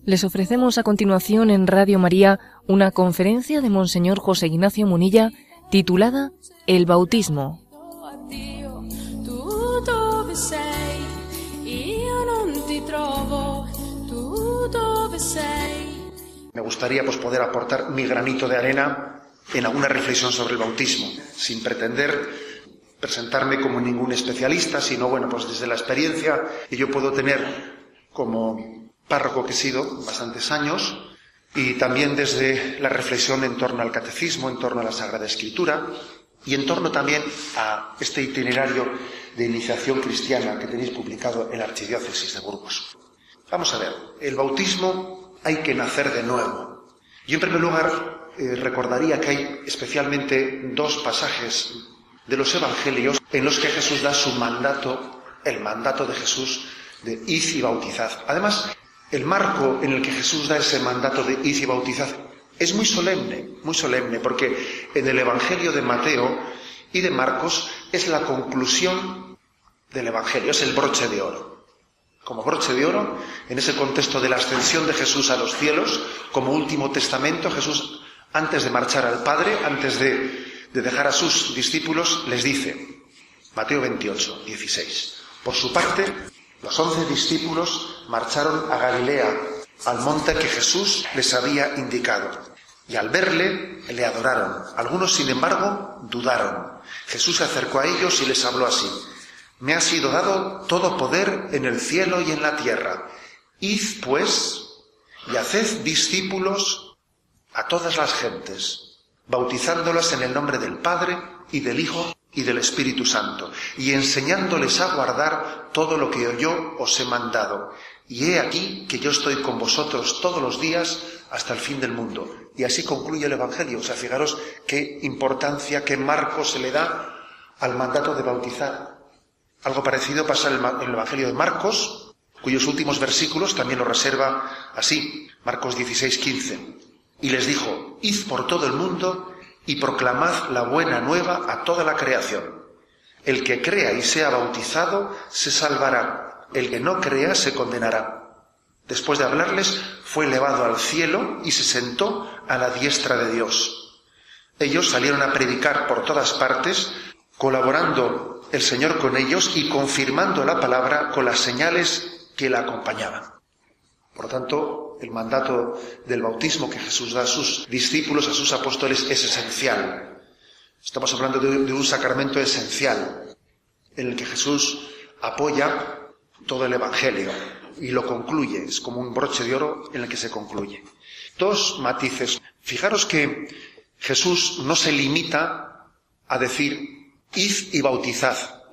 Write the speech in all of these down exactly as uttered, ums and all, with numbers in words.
Les ofrecemos a continuación en Radio María una conferencia de Monseñor José Ignacio Munilla titulada El bautismo. Me gustaría pues, poder aportar mi granito de arena en alguna reflexión sobre el bautismo, sin pretender presentarme como ningún especialista, sino bueno, pues desde la experiencia que yo puedo tener como párroco que he sido bastantes años, y también desde la reflexión en torno al catecismo, en torno a la Sagrada Escritura, y en torno también a este itinerario de iniciación cristiana que tenéis publicado en la Archidiócesis de Burgos. Vamos a ver, el bautismo hay que nacer de nuevo. Yo en primer lugar eh, recordaría que hay especialmente dos pasajes de los Evangelios en los que Jesús da su mandato, el mandato de Jesús de id y bautizad. Además, el marco en el que Jesús da ese mandato de id y bautizad es muy solemne, muy solemne, porque en el Evangelio de Mateo y de Marcos es la conclusión del Evangelio, es el broche de oro. Como broche de oro, en ese contexto de la ascensión de Jesús a los cielos, como último testamento, Jesús, antes de marchar al Padre, antes de, de dejar a sus discípulos, les dice, Mateo veintiocho, dieciséis, por su parte, los once discípulos marcharon a Galilea, al monte que Jesús les había indicado. Y al verle, le adoraron. Algunos, sin embargo, dudaron. Jesús se acercó a ellos y les habló así. Me ha sido dado todo poder en el cielo y en la tierra. Id, pues, y haced discípulos a todas las gentes, bautizándolas en el nombre del Padre y del Hijo y del Espíritu Santo, y enseñándoles a guardar todo lo que yo os he mandado. Y he aquí que yo estoy con vosotros todos los días hasta el fin del mundo. Y así concluye el Evangelio. O sea, fijaros qué importancia, qué marco se le da al mandato de bautizar. Algo parecido pasa en el Evangelio de Marcos, cuyos últimos versículos también lo reserva así. Marcos dieciséis, quince. Y les dijo, id por todo el mundo y proclamad la buena nueva a toda la creación. El que crea y sea bautizado se salvará, el que no crea se condenará. Después de hablarles, fue elevado al cielo y se sentó a la diestra de Dios. Ellos salieron a predicar por todas partes, colaborando el Señor con ellos y confirmando la palabra con las señales que la acompañaban. Por lo tanto, el mandato del bautismo que Jesús da a sus discípulos, a sus apóstoles, es esencial. Estamos hablando de, de un sacramento esencial, en el que Jesús apoya todo el Evangelio y lo concluye. Es como un broche de oro en el que se concluye. Dos matices. Fijaros que Jesús no se limita a decir id y bautizad.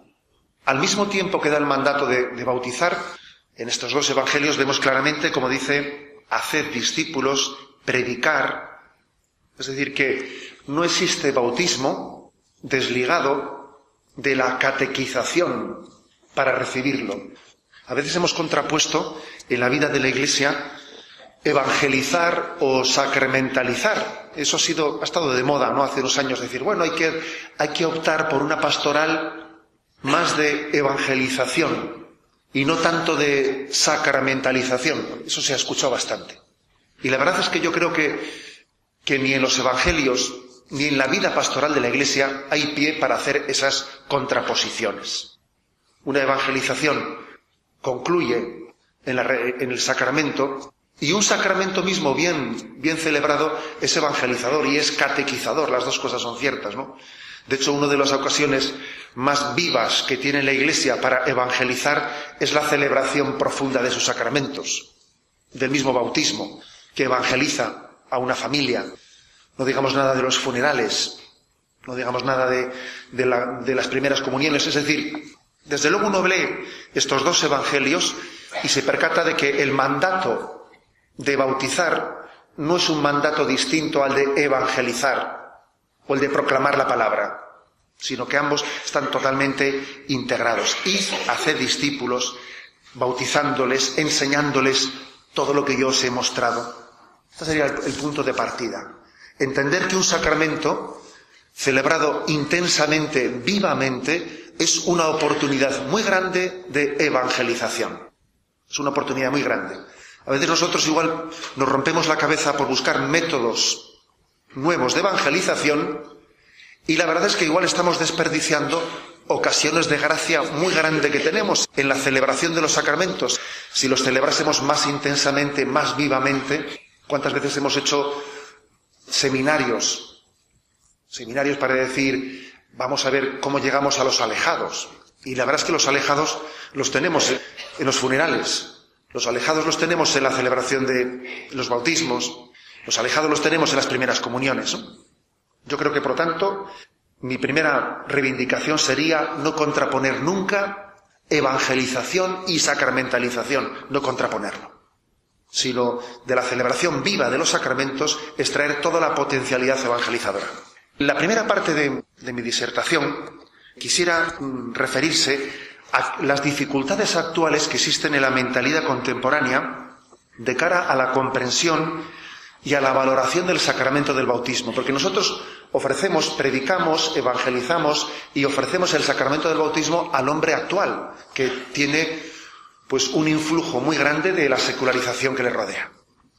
Al mismo tiempo que da el mandato de, de bautizar, en estos dos evangelios vemos claramente, como dice, haced discípulos, predicar. Es decir, que no existe bautismo desligado de la catequización para recibirlo. A veces hemos contrapuesto en la vida de la Iglesia evangelizar o sacramentalizar. Eso ha sido, ha estado de moda, ¿no? Hace unos años decir, bueno, hay que, hay que optar por una pastoral más de evangelización y no tanto de sacramentalización. Eso se ha escuchado bastante. Y la verdad es que yo creo que, que ni en los evangelios ni en la vida pastoral de la Iglesia hay pie para hacer esas contraposiciones. Una evangelización concluye en, la, en el sacramento. Y un sacramento mismo bien, bien celebrado es evangelizador y es catequizador. Las dos cosas son ciertas, ¿no? De hecho, una de las ocasiones más vivas que tiene la Iglesia para evangelizar es la celebración profunda de sus sacramentos, del mismo bautismo, que evangeliza a una familia. No digamos nada de los funerales, no digamos nada de, de, la, de las primeras comuniones. Es decir, desde luego uno lee estos dos evangelios y se percata de que el mandato de bautizar no es un mandato distinto al de evangelizar o el de proclamar la palabra, sino que ambos están totalmente integrados. Id, haced discípulos, bautizándoles, enseñándoles todo lo que yo os he mostrado. Este sería el, el punto de partida. Entender que un sacramento celebrado intensamente, vivamente, es una oportunidad muy grande de evangelización. Es una oportunidad muy grande. A veces nosotros igual nos rompemos la cabeza por buscar métodos nuevos de evangelización y la verdad es que igual estamos desperdiciando ocasiones de gracia muy grande que tenemos en la celebración de los sacramentos. Si los celebrásemos más intensamente, más vivamente, ¿cuántas veces hemos hecho seminarios? Seminarios para decir, vamos a ver cómo llegamos a los alejados. Y la verdad es que los alejados los tenemos en los funerales, los alejados los tenemos en la celebración de los bautismos, los alejados los tenemos en las primeras comuniones, ¿no? Yo creo que, por lo tanto, mi primera reivindicación sería no contraponer nunca evangelización y sacramentalización, no contraponerlo, sino de la celebración viva de los sacramentos extraer toda la potencialidad evangelizadora. La primera parte de, de mi disertación quisiera mm, referirse a las dificultades actuales que existen en la mentalidad contemporánea de cara a la comprensión y a la valoración del sacramento del bautismo, porque nosotros ofrecemos, predicamos, evangelizamos y ofrecemos el sacramento del bautismo al hombre actual, que tiene pues un influjo muy grande de la secularización que le rodea.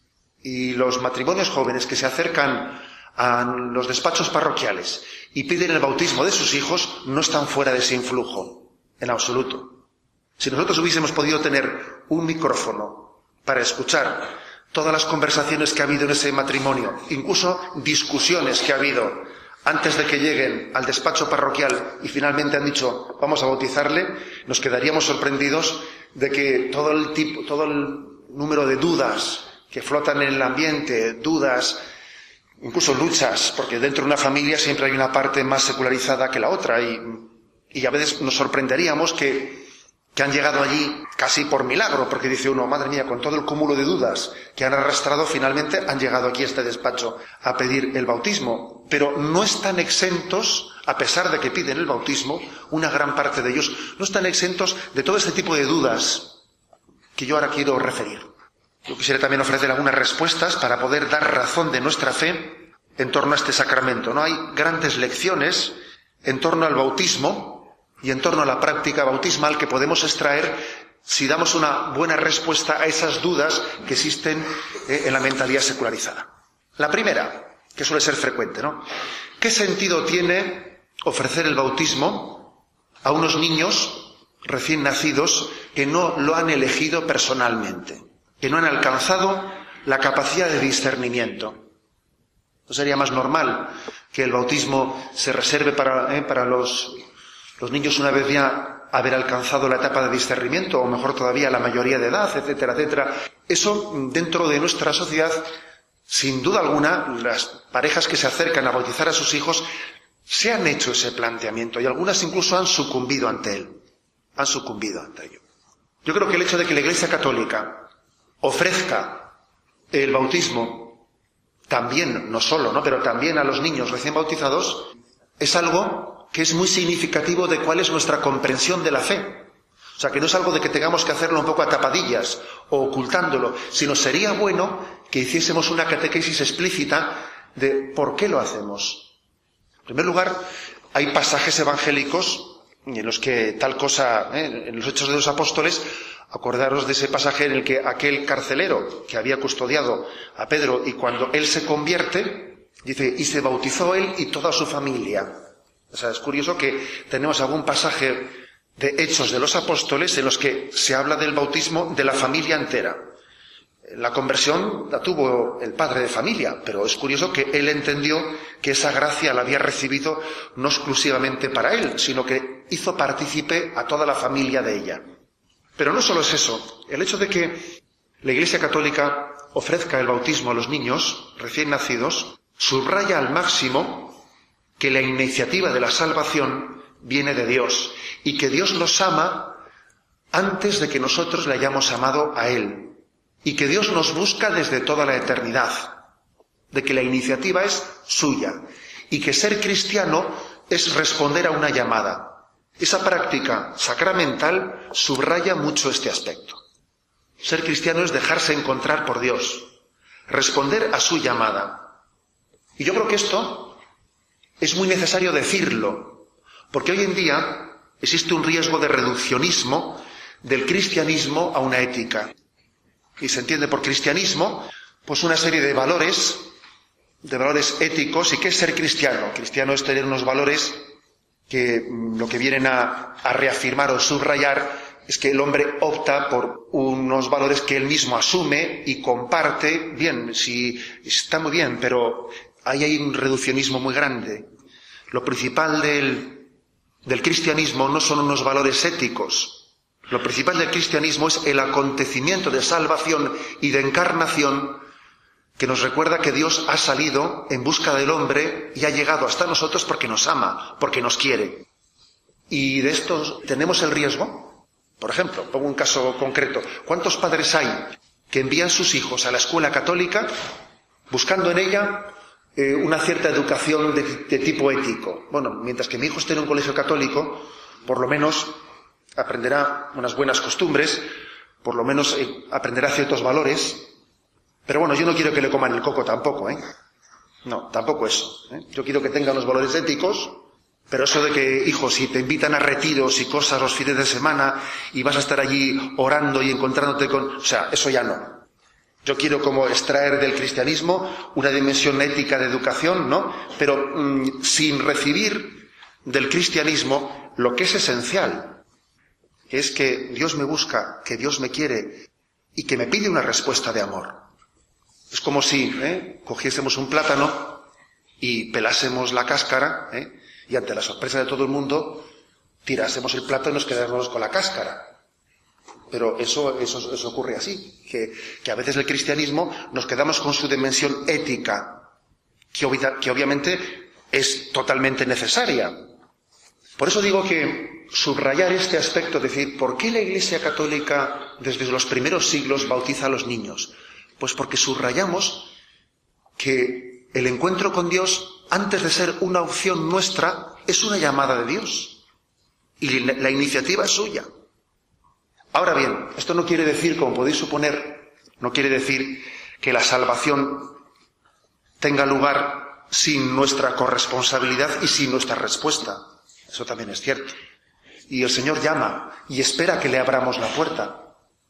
Y los matrimonios jóvenes que se acercan a los despachos parroquiales y piden el bautismo de sus hijos no están fuera de ese influjo, en absoluto. Si nosotros hubiésemos podido tener un micrófono para escuchar todas las conversaciones que ha habido en ese matrimonio, incluso discusiones que ha habido antes de que lleguen al despacho parroquial y finalmente han dicho vamos a bautizarle, nos quedaríamos sorprendidos de que todo el tipo, todo el número de dudas que flotan en el ambiente, dudas, incluso luchas, porque dentro de una familia siempre hay una parte más secularizada que la otra y, y a veces nos sorprenderíamos que que han llegado allí casi por milagro, porque dice uno, madre mía, con todo el cúmulo de dudas que han arrastrado, finalmente han llegado aquí a este despacho a pedir el bautismo. Pero no están exentos, a pesar de que piden el bautismo, una gran parte de ellos no están exentos de todo este tipo de dudas que yo ahora quiero referir. Yo quisiera también ofrecer algunas respuestas para poder dar razón de nuestra fe en torno a este sacramento. No hay grandes lecciones en torno al bautismo y en torno a la práctica bautismal que podemos extraer si damos una buena respuesta a esas dudas que existen eh, en la mentalidad secularizada. La primera, que suele ser frecuente, ¿no? ¿Qué sentido tiene ofrecer el bautismo a unos niños recién nacidos que no lo han elegido personalmente, que no han alcanzado la capacidad de discernimiento? ¿No sería más normal que el bautismo se reserve para, eh, para los... los niños una vez ya haber alcanzado la etapa de discernimiento, o mejor todavía la mayoría de edad, etcétera, etcétera? Eso, dentro de nuestra sociedad, sin duda alguna, las parejas que se acercan a bautizar a sus hijos se han hecho ese planteamiento y algunas incluso han sucumbido ante él, han sucumbido ante ello. Yo creo que el hecho de que la Iglesia Católica ofrezca el bautismo también, no solo, ¿no?, pero también a los niños recién bautizados, es algo que es muy significativo de cuál es nuestra comprensión de la fe. O sea, que no es algo de que tengamos que hacerlo un poco a tapadillas o ocultándolo, sino sería bueno que hiciésemos una catequesis explícita de por qué lo hacemos. En primer lugar, hay pasajes evangélicos en los que tal cosa, ¿eh? en los Hechos de los Apóstoles, acordaros de ese pasaje en el que aquel carcelero que había custodiado a Pedro y cuando él se convierte, dice, y se bautizó él y toda su familia. O sea, es curioso que tenemos algún pasaje de Hechos de los Apóstoles en los que se habla del bautismo de la familia entera. La conversión la tuvo el padre de familia, pero es curioso que él entendió que esa gracia la había recibido no exclusivamente para él, sino que hizo partícipe a toda la familia de ella. Pero no solo es eso, el hecho de que la Iglesia Católica ofrezca el bautismo a los niños recién nacidos subraya al máximo que la iniciativa de la salvación viene de Dios y que Dios nos ama antes de que nosotros le hayamos amado a Él y que Dios nos busca desde toda la eternidad, de que la iniciativa es suya y que ser cristiano es responder a una llamada. Esa práctica sacramental subraya mucho este aspecto. Ser cristiano es dejarse encontrar por Dios, responder a su llamada. Y yo creo que esto es muy necesario decirlo, porque hoy en día existe un riesgo de reduccionismo del cristianismo a una ética. y se entiende por cristianismo, pues una serie de valores, de valores éticos. ¿Y qué es ser cristiano? Cristiano es tener unos valores que lo que vienen a, a reafirmar o subrayar es que el hombre opta por unos valores que él mismo asume y comparte. Bien, sí, está muy bien, pero ahí hay un reduccionismo muy grande. Lo principal del, del cristianismo no son unos valores éticos. Lo principal del cristianismo es el acontecimiento de salvación y de encarnación que nos recuerda que Dios ha salido en busca del hombre y ha llegado hasta nosotros porque nos ama, porque nos quiere. Y de esto tenemos el riesgo. Por ejemplo, pongo un caso concreto. ¿Cuántos padres hay que envían sus hijos a la escuela católica buscando en ella eh, una cierta educación de, de tipo ético? Bueno, mientras que mi hijo esté en un colegio católico, por lo menos aprenderá unas buenas costumbres, por lo menos eh, aprenderá ciertos valores. Pero bueno, yo no quiero que le coman el coco tampoco, ¿eh? No, tampoco eso, ¿eh? Yo quiero que tenga unos valores éticos. Pero eso de que, hijos, si te invitan a retiros y cosas los fines de semana y vas a estar allí orando y encontrándote con... O sea, eso ya no. Yo quiero como extraer del cristianismo una dimensión ética de educación, ¿no? Pero mmm, sin recibir del cristianismo lo que es esencial, que es que Dios me busca, que Dios me quiere y que me pide una respuesta de amor. Es como si ¿eh? cogiésemos un plátano y pelásemos la cáscara, ¿eh? y ante la sorpresa de todo el mundo, tirásemos el plátano y nos quedamos con la cáscara. Pero eso, eso, eso ocurre así, que, que a veces el cristianismo nos quedamos con su dimensión ética, que, obvia, que obviamente es totalmente necesaria. Por eso digo que subrayar este aspecto, decir, ¿por qué la Iglesia Católica desde los primeros siglos bautiza a los niños? Pues porque subrayamos que el encuentro con Dios, antes de ser una opción nuestra, es una llamada de Dios. Y la iniciativa es suya. Ahora bien, esto no quiere decir, como podéis suponer, no quiere decir que la salvación tenga lugar sin nuestra corresponsabilidad y sin nuestra respuesta. Eso también es cierto. Y el Señor llama y espera que le abramos la puerta.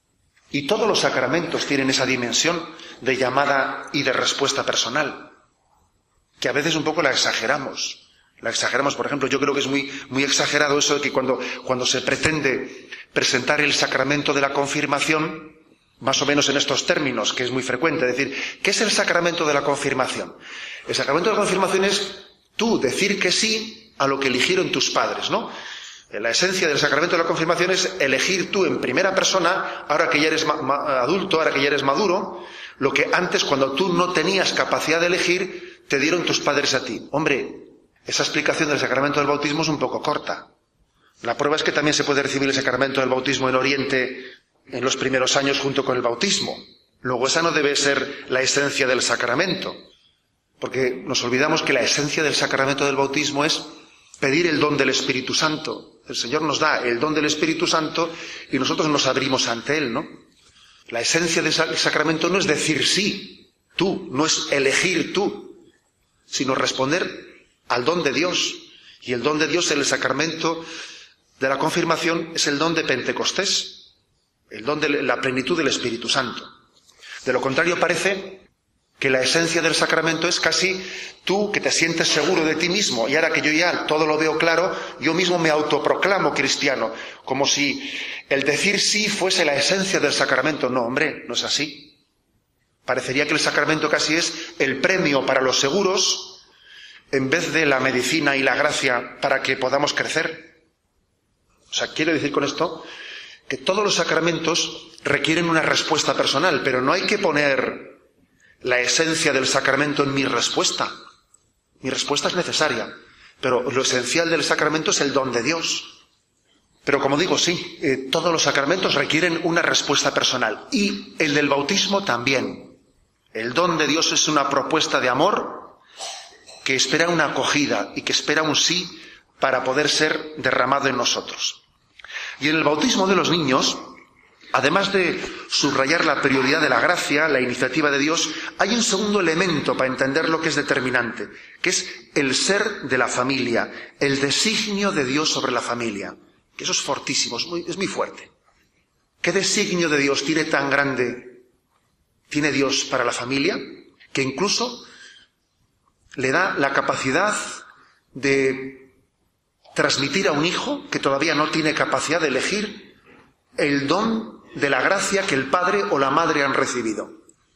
Y todos los sacramentos tienen esa dimensión de llamada y de respuesta personal, que a veces un poco la exageramos. La exageramos, por ejemplo, yo creo que es muy, muy exagerado eso de que cuando, cuando se pretende presentar el sacramento de la confirmación, más o menos en estos términos, que es muy frecuente, es decir, ¿qué es el sacramento de la confirmación? El sacramento de la confirmación es tú decir que sí a lo que eligieron tus padres, ¿no? La esencia del sacramento de la confirmación es elegir tú en primera persona, ahora que ya eres ma- ma- adulto, ahora que ya eres maduro, lo que antes, cuando tú no tenías capacidad de elegir, te dieron tus padres a ti. Hombre, esa explicación del sacramento del bautismo es un poco corta. La prueba es que también se puede recibir el sacramento del bautismo en Oriente en los primeros años junto con el bautismo. Luego esa no debe ser la esencia del sacramento, porque nos olvidamos que la esencia del sacramento del bautismo es pedir el don del Espíritu Santo. El Señor nos da el don del Espíritu Santo y nosotros nos abrimos ante Él, ¿no? La esencia del sacramento no es decir sí, tú, no es elegir tú, sino responder al don de Dios. Y el don de Dios en el sacramento de la confirmación es el don de Pentecostés, el don de la plenitud del Espíritu Santo. De lo contrario parece que la esencia del sacramento es casi tú que te sientes seguro de ti mismo y ahora que yo ya todo lo veo claro, yo mismo me autoproclamo cristiano, como si el decir sí fuese la esencia del sacramento. No, hombre, no es así. Parecería que el sacramento casi es el premio para los seguros en vez de la medicina y la gracia para que podamos crecer. O sea, quiero decir con esto que todos los sacramentos requieren una respuesta personal, pero no hay que poner la esencia del sacramento en mi respuesta. Mi respuesta es necesaria, pero lo esencial del sacramento es el don de Dios. Pero como digo, sí, eh, todos los sacramentos requieren una respuesta personal. Y el del bautismo también. El don de Dios es una propuesta de amor que espera una acogida y que espera un sí para poder ser derramado en nosotros. Y en el bautismo de los niños, además de subrayar la prioridad de la gracia, la iniciativa de Dios, hay un segundo elemento para entender lo que es determinante, que es el ser de la familia, el designio de Dios sobre la familia. Que eso es fortísimo, es muy, es muy fuerte. ¿Qué designio de Dios tiene tan grande tiene Dios para la familia, que incluso le da la capacidad de transmitir a un hijo que todavía no tiene capacidad de elegir el don de la gracia que el padre o la madre han recibido.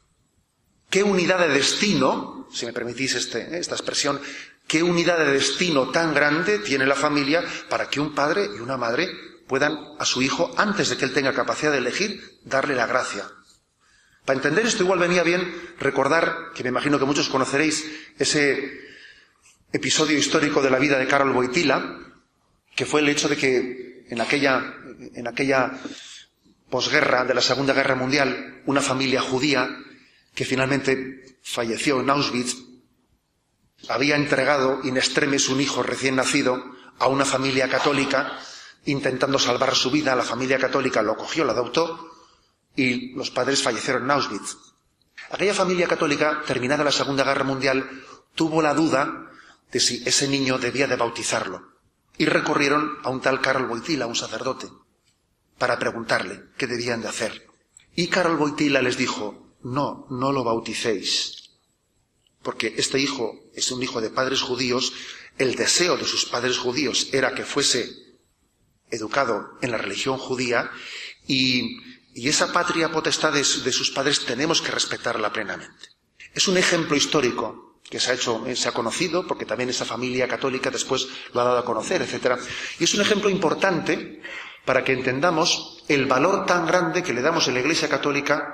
¿Qué unidad de destino, si me permitís este, esta expresión, qué unidad de destino tan grande tiene la familia para que un padre y una madre puedan a su hijo, antes de que él tenga capacidad de elegir, darle la gracia? Para entender esto igual venía bien recordar, que me imagino que muchos conoceréis, ese episodio histórico de la vida de Karol Wojtyla, que fue el hecho de que en aquella, en aquella posguerra de la Segunda Guerra Mundial, una familia judía que finalmente falleció en Auschwitz, había entregado in extremis un hijo recién nacido a una familia católica, intentando salvar su vida. La familia católica lo cogió, lo adoptó, y los padres fallecieron en Auschwitz. Aquella familia católica, terminada la Segunda Guerra Mundial, tuvo la duda de si ese niño debía de bautizarlo. Y recurrieron a un tal Karol Wojtyla, un sacerdote, para preguntarle qué debían de hacer. Y Karol Wojtyla les dijo: no, no lo bauticéis, porque este hijo es un hijo de padres judíos. El deseo de sus padres judíos era que fuese educado en la religión judía, y, y esa patria potestad de, de sus padres tenemos que respetarla plenamente. Es un ejemplo histórico que se ha hecho, se ha conocido, porque también esa familia católica después lo ha dado a conocer, etcétera. Y es un ejemplo importante para que entendamos el valor tan grande que le damos en la Iglesia Católica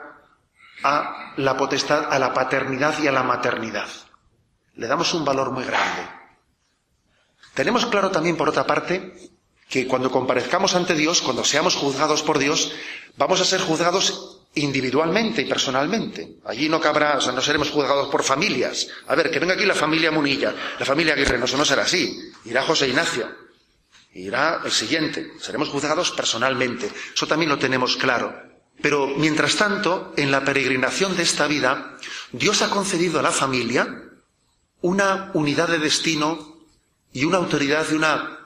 a la potestad, a la paternidad y a la maternidad. Le damos un valor muy grande. Tenemos claro también, por otra parte, que cuando comparezcamos ante Dios, cuando seamos juzgados por Dios, vamos a ser juzgados individualmente y personalmente. Allí no cabrá, o sea, no seremos juzgados por familias. A ver, que venga aquí la familia Munilla, la familia Aguirre, no, eso no será así. Irá José Ignacio, irá el siguiente. Seremos juzgados personalmente. Eso también lo tenemos claro. Pero, mientras tanto, en la peregrinación de esta vida, Dios ha concedido a la familia una unidad de destino y una autoridad y una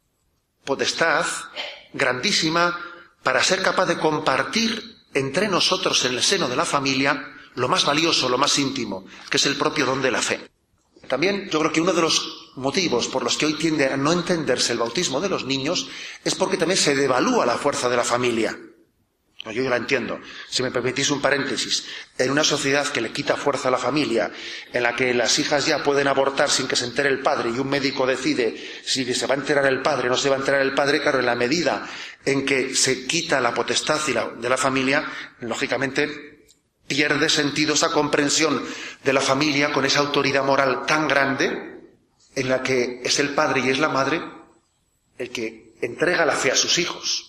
potestad grandísima para ser capaz de compartir entre nosotros en el seno de la familia lo más valioso, lo más íntimo, que es el propio don de la fe. También yo creo que uno de los motivos por los que hoy tiende a no entenderse el bautismo de los niños es porque también se devalúa la fuerza de la familia. Yo la entiendo. Si me permitís un paréntesis, en una sociedad que le quita fuerza a la familia, en la que las hijas ya pueden abortar sin que se entere el padre y un médico decide si se va a enterar el padre o no se va a enterar el padre, claro, en la medida en que se quita la potestad de la familia, lógicamente pierde sentido esa comprensión de la familia con esa autoridad moral tan grande en la que es el padre y es la madre el que entrega la fe a sus hijos.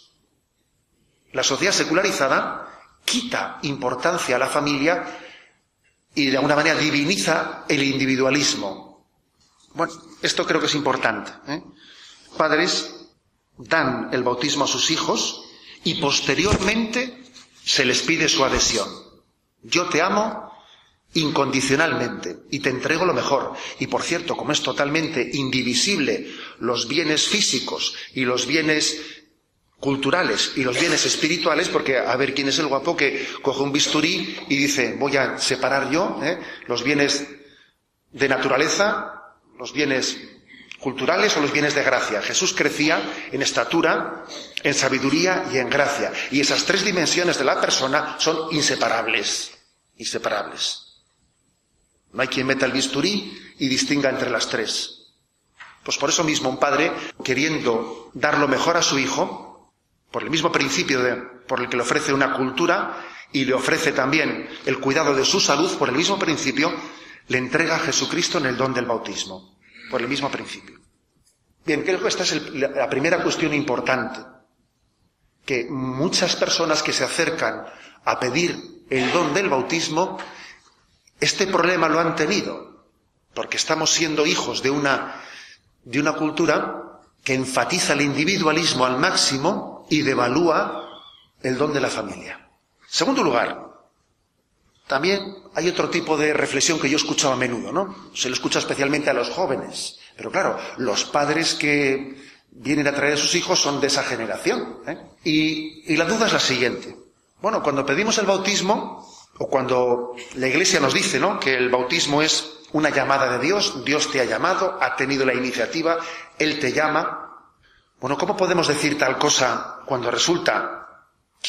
La sociedad secularizada quita importancia a la familia y de alguna manera diviniza el individualismo. Bueno, esto creo que es importante, ¿eh? Padres dan el bautismo a sus hijos y posteriormente se les pide su adhesión. Yo te amo incondicionalmente y te entrego lo mejor. Y por cierto, como es totalmente indivisible los bienes físicos y los bienes culturales y los bienes espirituales, porque a ver quién es el guapo que coge un bisturí y dice voy a separar yo ¿eh? los bienes de naturaleza, los bienes culturales o los bienes de gracia. Jesús crecía en estatura, en sabiduría y en gracia, y esas tres dimensiones de la persona son inseparables, inseparables. No hay quien meta el bisturí y distinga entre las tres. Pues por eso mismo un padre, queriendo dar lo mejor a su hijo, por el mismo principio de, por el que le ofrece una cultura y le ofrece también el cuidado de su salud, por el mismo principio, le entrega a Jesucristo en el don del bautismo. Por el mismo principio. Bien, creo que esta es el, la primera cuestión importante. Que muchas personas que se acercan a pedir el don del bautismo, este problema lo han tenido. Porque estamos siendo hijos de una, de una cultura que enfatiza el individualismo al máximo y devalúa el don de la familia. Segundo lugar, también hay otro tipo de reflexión que yo escucho a menudo, ¿no? Se lo escucha especialmente a los jóvenes. Pero claro, los padres que vienen a traer a sus hijos son de esa generación, ¿eh? Y, y la duda es la siguiente. Bueno, cuando pedimos el bautismo, O cuando la Iglesia nos dice, ¿no?, que el bautismo es una llamada de Dios, Dios te ha llamado, ha tenido la iniciativa, Él te llama. Bueno, ¿cómo podemos decir tal cosa cuando resulta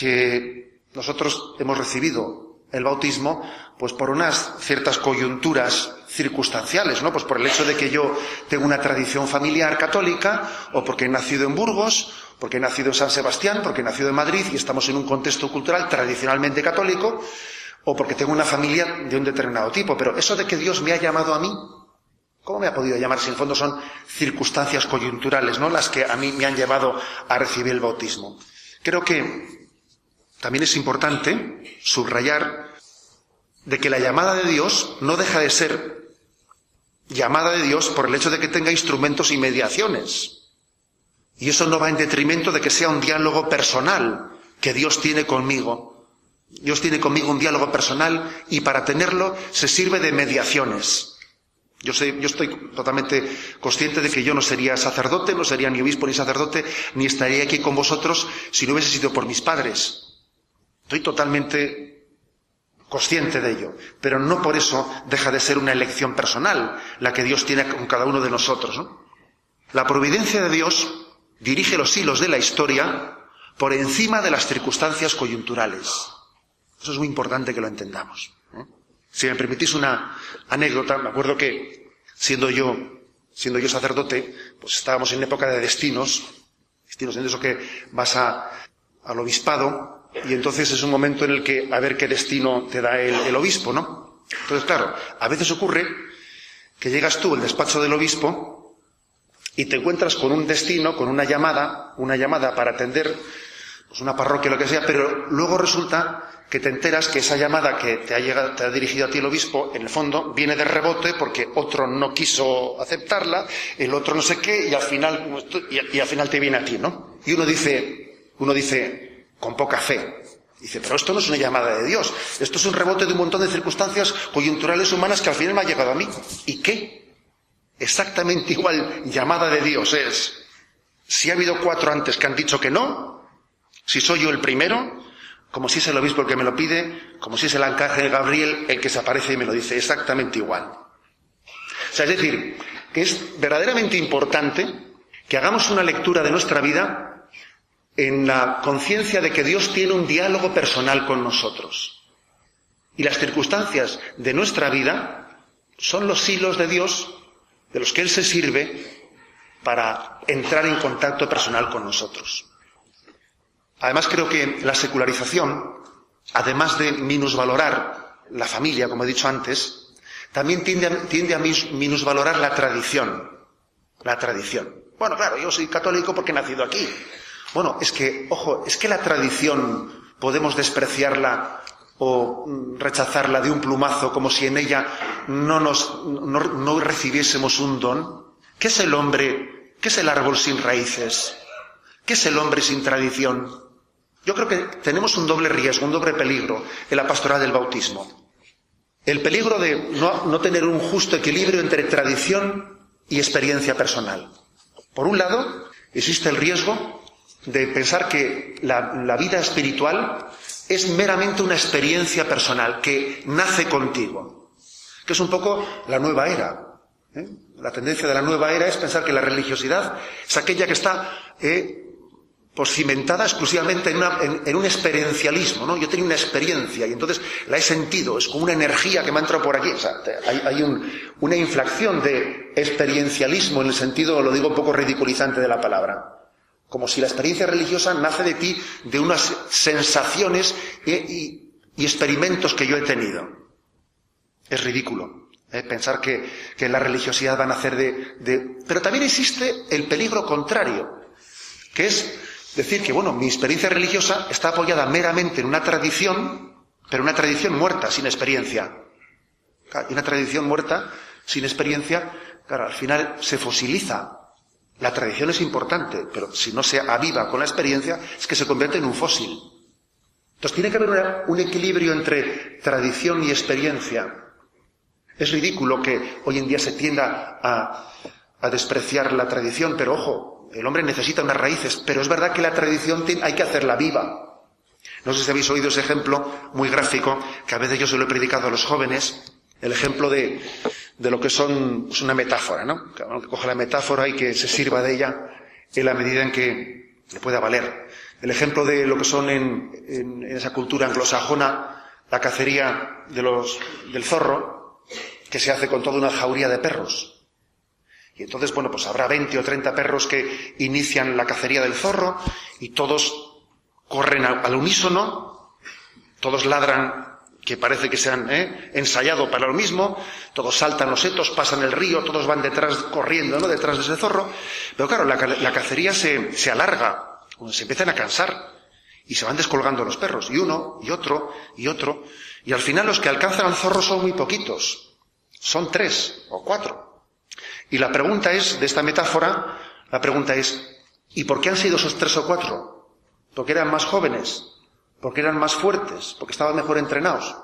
que nosotros hemos recibido el bautismo pues por unas ciertas coyunturas circunstanciales, ¿no? Pues por el hecho de que yo tengo una tradición familiar católica, o porque he nacido en Burgos, porque he nacido en San Sebastián, porque he nacido en Madrid y estamos en un contexto cultural tradicionalmente católico, o porque tengo una familia de un determinado tipo. Pero eso de que Dios me ha llamado a mí, ¿cómo me ha podido llamar si en el fondo son circunstancias coyunturales, ¿no?, las que a mí me han llevado a recibir el bautismo? Creo que también es importante subrayar de que la llamada de Dios no deja de ser llamada de Dios por el hecho de que tenga instrumentos y mediaciones. Y eso no va en detrimento de que sea un diálogo personal que Dios tiene conmigo. Dios tiene conmigo un diálogo personal y para tenerlo se sirve de mediaciones. Yo, sé, yo estoy totalmente consciente de que yo no sería sacerdote, no sería ni obispo ni sacerdote, ni estaría aquí con vosotros si no hubiese sido por mis padres. Estoy totalmente consciente de ello, pero no por eso deja de ser una elección personal la que Dios tiene con cada uno de nosotros, ¿no? La providencia de Dios dirige los hilos de la historia por encima de las circunstancias coyunturales. Eso es muy importante que lo entendamos, ¿eh? Si me permitís una anécdota, me acuerdo que siendo yo, siendo yo sacerdote, pues estábamos en época de destinos, destinos en eso que vas a, al obispado, y entonces es un momento en el que a ver qué destino te da el, el obispo, ¿no? Entonces, claro, a veces ocurre que llegas tú al despacho del obispo y te encuentras con un destino, con una llamada, una llamada para atender pues una parroquia o lo que sea, pero luego resulta que te enteras que esa llamada que te ha llegado, te ha dirigido a ti el obispo, en el fondo viene de rebote porque otro no quiso aceptarla, el otro no sé qué, y al final, y, y al final te viene a ti, ¿no? Y uno dice, uno dice, con poca fe, dice, pero esto no es una llamada de Dios, esto es un rebote de un montón de circunstancias coyunturales humanas que al final me ha llegado a mí. ¿Y qué? Exactamente igual llamada de Dios es, si ha habido cuatro antes que han dicho que no, si soy yo el primero, como si es el obispo el que me lo pide, como si es el arcángel Gabriel el que se aparece y me lo dice, exactamente igual. O sea, es decir, que es verdaderamente importante que hagamos una lectura de nuestra vida en la conciencia de que Dios tiene un diálogo personal con nosotros. Y las circunstancias de nuestra vida son los hilos de Dios de los que Él se sirve para entrar en contacto personal con nosotros. Además, creo que la secularización, además de minusvalorar la familia, como he dicho antes, también tiende a, tiende a minusvalorar la tradición. La tradición. Bueno, claro, yo soy católico porque he nacido aquí. Bueno, es que, ojo, es que la tradición podemos despreciarla o rechazarla de un plumazo como si en ella no nos, no, no recibiésemos un don. ¿Qué es el hombre? ¿Qué es el árbol sin raíces? ¿Qué es el hombre sin tradición? Yo creo que tenemos un doble riesgo, un doble peligro en la pastoral del bautismo. El peligro de no, no tener un justo equilibrio entre tradición y experiencia personal. Por un lado, existe el riesgo de pensar que la, la vida espiritual es meramente una experiencia personal que nace contigo, que es un poco la nueva era. ¿eh? La tendencia de la nueva era es pensar que la religiosidad es aquella que está eh, pues cimentada exclusivamente en, una, en, en un experiencialismo, ¿no? Yo tengo una experiencia y entonces la he sentido, es como una energía que me ha entrado por aquí. O sea, hay, hay un, una inflación de experiencialismo en el sentido, lo digo un poco ridiculizante de la palabra. Como si la experiencia religiosa nace de ti, de unas sensaciones y, y, y experimentos que yo he tenido. Es ridículo ¿eh? pensar que, que la religiosidad va a nacer de, de... Pero también existe el peligro contrario, que es decir que, bueno, mi experiencia religiosa está apoyada meramente en una tradición, pero una tradición muerta, sin experiencia. Y una tradición muerta, sin experiencia, claro, al final se fosiliza. La tradición es importante, pero si no se aviva con la experiencia, es que se convierte en un fósil. Entonces tiene que haber una, un equilibrio entre tradición y experiencia. Es ridículo que hoy en día se tienda a, a despreciar la tradición, pero ojo, el hombre necesita unas raíces, pero es verdad que la tradición tiene, hay que hacerla viva. No sé si habéis oído ese ejemplo muy gráfico, que a veces yo se lo he predicado a los jóvenes, el ejemplo de, de lo que son, es una metáfora, ¿no? Que coge la metáfora y que se sirva de ella en la medida en que le pueda valer. El ejemplo de lo que son en, en, en esa cultura anglosajona, la cacería de los, del zorro, que se hace con toda una jauría de perros. Y entonces, bueno, pues habrá veinte o treinta perros que inician la cacería del zorro y todos corren al unísono, todos ladran, que parece que se han ¿eh? ensayado para lo mismo, todos saltan los setos, pasan el río, todos van detrás, corriendo, ¿no?, detrás de ese zorro. Pero claro, la, la cacería se, se alarga, se empiezan a cansar y se van descolgando los perros, y uno, y otro, y otro, y al final los que alcanzan al zorro son muy poquitos, son tres o cuatro. Y la pregunta es, de esta metáfora, la pregunta es, ¿y por qué han sido esos tres o cuatro? ¿Porque eran más jóvenes? ¿Porque eran más fuertes? ¿Porque estaban mejor entrenados?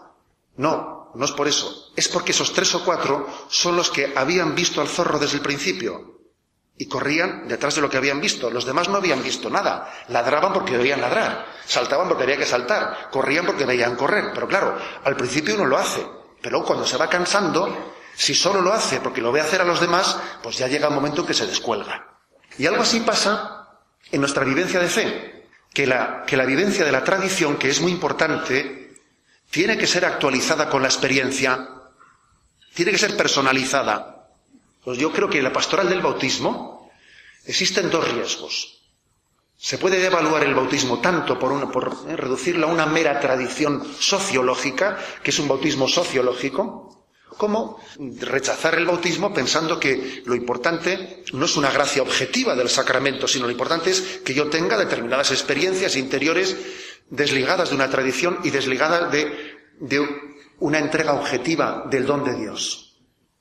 No, no es por eso. Es porque esos tres o cuatro son los que habían visto al zorro desde el principio y corrían detrás de lo que habían visto. Los demás no habían visto nada. Ladraban porque debían ladrar, saltaban porque había que saltar, corrían porque veían correr. Pero claro, al principio uno lo hace, pero luego cuando se va cansando, si solo lo hace porque lo ve hacer a los demás, pues ya llega un momento en que se descuelga. Y algo así pasa en nuestra vivencia de fe. Que la, que la vivencia de la tradición, que es muy importante, tiene que ser actualizada con la experiencia, tiene que ser personalizada. Pues yo creo que en la pastoral del bautismo existen dos riesgos. Se puede evaluar el bautismo tanto por, una, por eh, reducirlo a una mera tradición sociológica, que es un bautismo sociológico, como rechazar el bautismo pensando que lo importante no es una gracia objetiva del sacramento, sino lo importante es que yo tenga determinadas experiencias interiores desligadas de una tradición y desligadas de, de una entrega objetiva del don de Dios.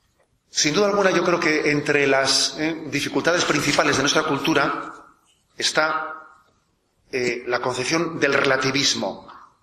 Sin duda alguna, yo creo que entre las eh, dificultades principales de nuestra cultura está eh, la concepción del relativismo.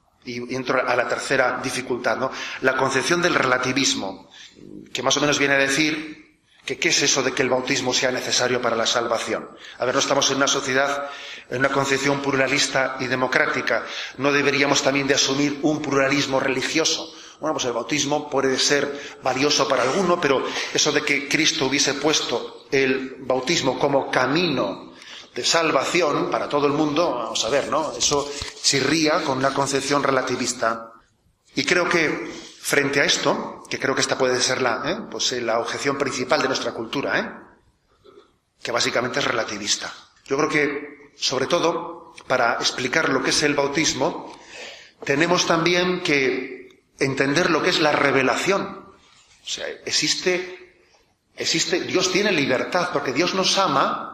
Y entro a la tercera dificultad, ¿no? La concepción del relativismo, que más o menos viene a decir que qué es eso de que el bautismo sea necesario para la salvación. A ver, no estamos en una sociedad, en una concepción pluralista y democrática. ¿No deberíamos también de asumir un pluralismo religioso? Bueno, pues el bautismo puede ser valioso para alguno, pero eso de que Cristo hubiese puesto el bautismo como camino de salvación para todo el mundo, vamos a ver, ¿no? Eso chirría con una concepción relativista. Y creo que frente a esto, que creo que esta puede ser la, ¿eh? pues, la objeción principal de nuestra cultura, ¿eh? que básicamente es relativista. Yo creo que, sobre todo, para explicar lo que es el bautismo, tenemos también que entender lo que es la revelación. O sea, existe, existe, Dios tiene libertad, porque Dios nos ama.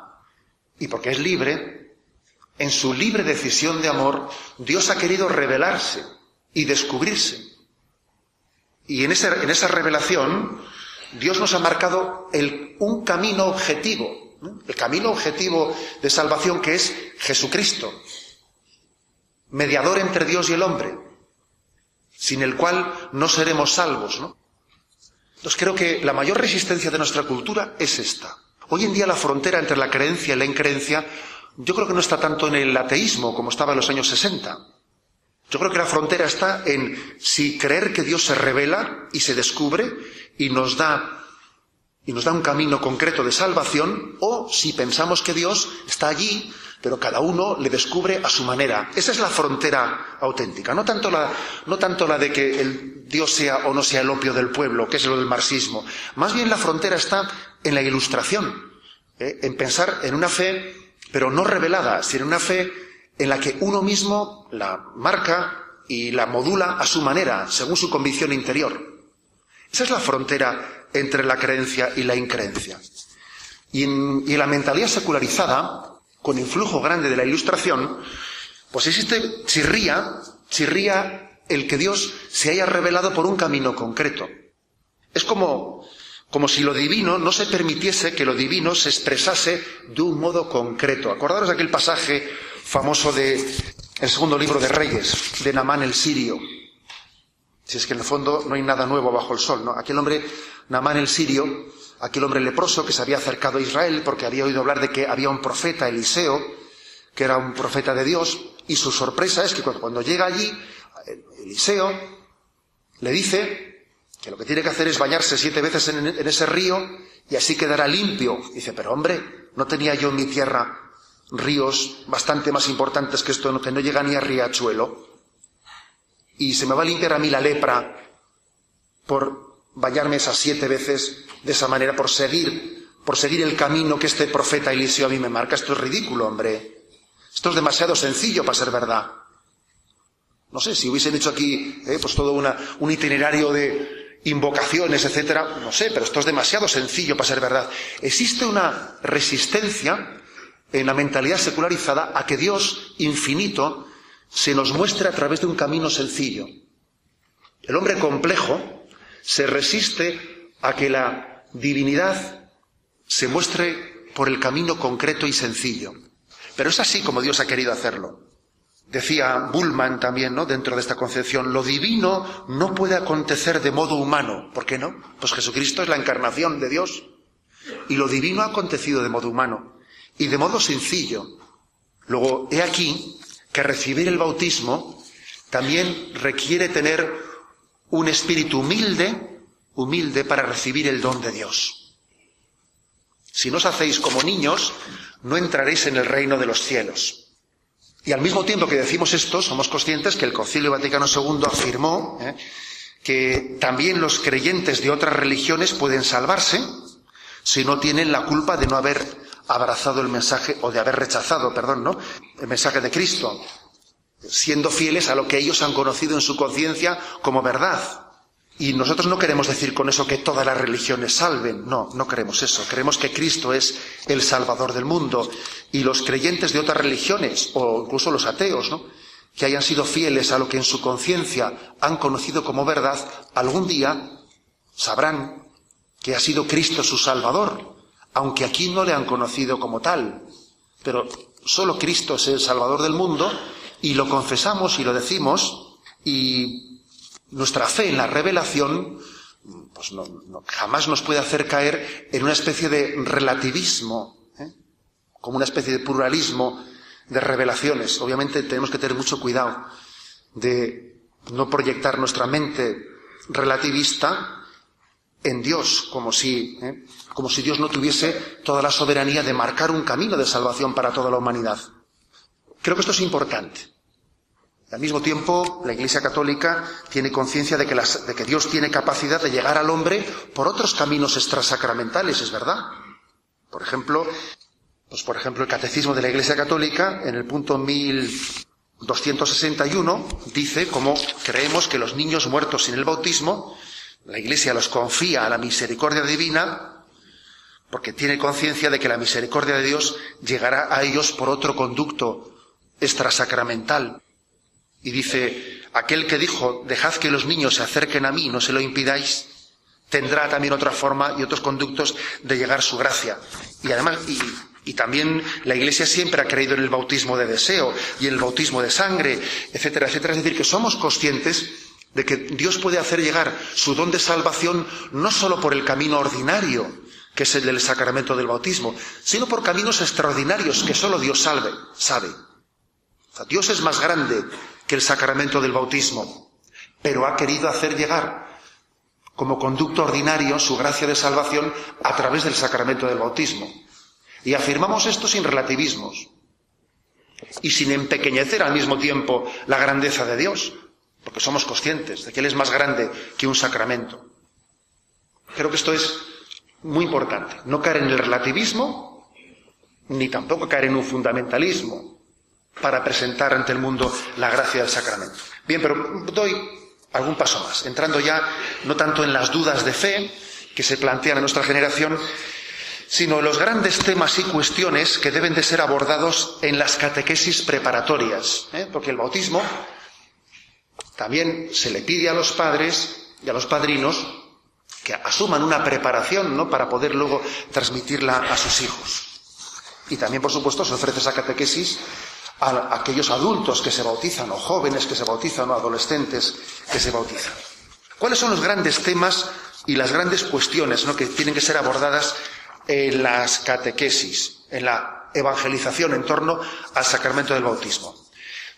Y porque es libre, en su libre decisión de amor, Dios ha querido revelarse y descubrirse. Y en, ese, en esa revelación, Dios nos ha marcado el, un camino objetivo, ¿no? El camino objetivo de salvación, que es Jesucristo, mediador entre Dios y el hombre, sin el cual no seremos salvos, ¿no? Entonces creo que la mayor resistencia de nuestra cultura es esta. Hoy en día la frontera entre la creencia y la increencia, yo creo que no está tanto en el ateísmo como estaba en los años sesenta. Yo creo que la frontera está en si creer que Dios se revela y se descubre y nos da, y nos da un camino concreto de salvación, o si pensamos que Dios está allí, pero cada uno le descubre a su manera. Esa es la frontera auténtica, no tanto la, no tanto la de que el Dios sea o no sea el opio del pueblo, que es lo del marxismo. Más bien la frontera está en la ilustración, ¿eh? en pensar en una fe, pero no revelada, sino en una fe en la que uno mismo la marca y la modula a su manera, según su convicción interior. Esa es la frontera entre la creencia y la increencia. Y en, y en la mentalidad secularizada, con influjo grande de la ilustración, pues existe, chirría, chirría el que Dios se haya revelado por un camino concreto. Es como, como si lo divino no se permitiese que lo divino se expresase de un modo concreto. Acordaros de aquel pasaje famoso de el segundo libro de Reyes, de Naamán el sirio. Si es que en el fondo no hay nada nuevo bajo el sol, ¿no? Aquel hombre, Naamán el sirio, aquel hombre leproso que se había acercado a Israel porque había oído hablar de que había un profeta, Eliseo, que era un profeta de Dios, Y su sorpresa es que cuando llega allí, Eliseo le dice que lo que tiene que hacer es bañarse siete veces en, en ese río y así quedará limpio. Dice, pero hombre, ¿no tenía yo en mi tierra ríos bastante más importantes que esto, que no llega ni a riachuelo? Y se me va a limpiar a mí la lepra por bañarme esas siete veces de esa manera, por seguir, por seguir el camino que este profeta Eliseo a mí me marca. Esto es ridículo, hombre. Esto es demasiado sencillo para ser verdad. No sé, si hubiesen hecho aquí eh, pues todo una, un itinerario de invocaciones, etcétera, no sé, pero esto es demasiado sencillo para ser verdad. Existe una resistencia en la mentalidad secularizada a que Dios infinito se nos muestre a través de un camino sencillo. El hombre complejo se resiste a que la divinidad se muestre por el camino concreto y sencillo. Pero es así como Dios ha querido hacerlo. Decía Bullman también, ¿no?, dentro de esta concepción, lo divino no puede acontecer de modo humano. ¿Por qué no? Pues Jesucristo es la encarnación de Dios. Y lo divino ha acontecido de modo humano y de modo sencillo. Luego, he aquí que recibir el bautismo también requiere tener un espíritu humilde, humilde para recibir el don de Dios. Si no os hacéis como niños, no entraréis en el reino de los cielos. Y al mismo tiempo que decimos esto, somos conscientes que el Concilio Vaticano segundo afirmó ¿eh? que también los creyentes de otras religiones pueden salvarse si no tienen la culpa de no haber abrazado el mensaje, o de haber rechazado, perdón, ¿no?, el mensaje de Cristo, siendo fieles a lo que ellos han conocido en su conciencia como verdad. Y nosotros no queremos decir con eso que todas las religiones salven, no, no queremos eso. Creemos que Cristo es el Salvador del mundo, y los creyentes de otras religiones, o incluso los ateos, ¿no?, que hayan sido fieles a lo que en su conciencia han conocido como verdad, algún día sabrán que ha sido Cristo su Salvador, aunque aquí no le han conocido como tal. Pero solo Cristo es el Salvador del mundo, y lo confesamos y lo decimos, y nuestra fe en la revelación pues no, no, jamás nos puede hacer caer en una especie de relativismo, ¿eh? como una especie de pluralismo de revelaciones. Obviamente tenemos que tener mucho cuidado de no proyectar nuestra mente relativista en Dios, como si, ¿eh? como si Dios no tuviese toda la soberanía de marcar un camino de salvación para toda la humanidad. Creo que esto es importante. Al mismo tiempo, la Iglesia Católica tiene conciencia de que, las, de que Dios tiene capacidad de llegar al hombre por otros caminos extrasacramentales, ¿es verdad? Por ejemplo, pues por ejemplo, el Catecismo de la Iglesia Católica, en el punto mil doscientos sesenta y uno, dice cómo creemos que los niños muertos sin el bautismo, la Iglesia los confía a la misericordia divina, porque tiene conciencia de que la misericordia de Dios llegará a ellos por otro conducto extrasacramental. Y dice, aquel que dijo, dejad que los niños se acerquen a mí, no se lo impidáis, tendrá también otra forma y otros conductos de llegar a su gracia. Y además, y, y también la Iglesia siempre ha creído en el bautismo de deseo y en el bautismo de sangre, etcétera, etcétera. Es decir, que somos conscientes de que Dios puede hacer llegar su don de salvación no solo por el camino ordinario, que es el del sacramento del bautismo, sino por caminos extraordinarios que solo Dios salve, sabe. O sea, Dios es más grande que el sacramento del bautismo, pero ha querido hacer llegar como conducto ordinario su gracia de salvación a través del sacramento del bautismo. Y afirmamos esto sin relativismos y sin empequeñecer al mismo tiempo la grandeza de Dios, porque somos conscientes de que Él es más grande que un sacramento. Creo que esto es muy importante, no caer en el relativismo ni tampoco caer en un fundamentalismo para presentar ante el mundo la gracia del sacramento. Bien, pero doy algún paso más, entrando ya no tanto en las dudas de fe que se plantean en nuestra generación, sino en los grandes temas y cuestiones que deben de ser abordados en las catequesis preparatorias, ¿eh? Porque el bautismo también se le pide a los padres y a los padrinos que asuman una preparación, ¿no?, para poder luego transmitirla a sus hijos. Y también, por supuesto, se ofrece esa catequesis a aquellos adultos que se bautizan, o jóvenes que se bautizan, o adolescentes que se bautizan. ¿Cuáles son los grandes temas y las grandes cuestiones, ¿no?, que tienen que ser abordadas en las catequesis, en la evangelización en torno al sacramento del bautismo?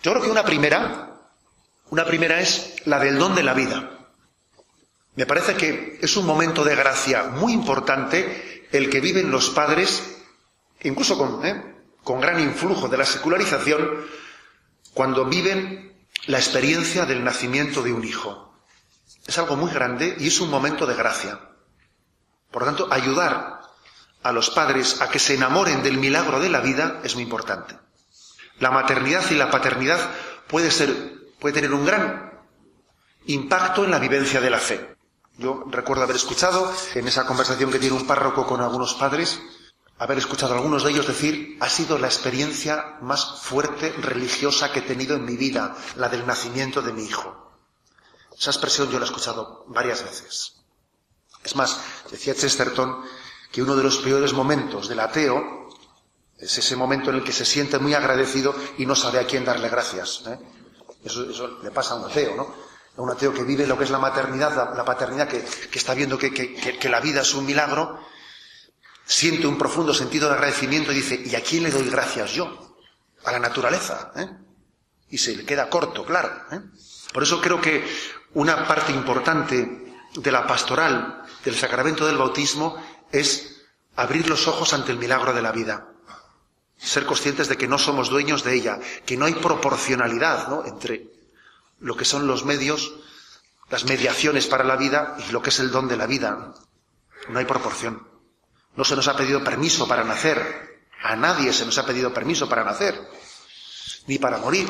Yo creo que una primera, una primera es la del don de la vida. Me parece que es un momento de gracia muy importante el que viven los padres, incluso con, ¿eh? con gran influjo de la secularización, cuando viven la experiencia del nacimiento de un hijo. Es algo muy grande y es un momento de gracia. Por lo tanto, ayudar a los padres a que se enamoren del milagro de la vida es muy importante. La maternidad y la paternidad puede ser, puede tener un gran impacto en la vivencia de la fe. Yo recuerdo haber escuchado en esa conversación que tiene un párroco con algunos padres, haber escuchado a algunos de ellos decir: ha sido la experiencia más fuerte religiosa que he tenido en mi vida, la del nacimiento de mi hijo. Esa expresión yo la he escuchado varias veces. Es más, decía Chesterton que uno de los peores momentos del ateo es ese momento en el que se siente muy agradecido y no sabe a quién darle gracias, ¿eh? Eso, eso le pasa a un ateo, ¿no? A un ateo que vive lo que es la maternidad, la, la paternidad, que, que está viendo que, que, que, que la vida es un milagro, siente un profundo sentido de agradecimiento y dice: ¿y a quién le doy gracias yo? A la naturaleza, ¿eh? Y se le queda corto, claro, ¿eh? Por eso creo que una parte importante de la pastoral del sacramento del bautismo es abrir los ojos ante el milagro de la vida. Ser conscientes de que no somos dueños de ella, que no hay proporcionalidad, ¿no?, entre lo que son los medios, las mediaciones para la vida y lo que es el don de la vida. No hay proporción. No se nos ha pedido permiso para nacer. A nadie se nos ha pedido permiso para nacer, ni para morir.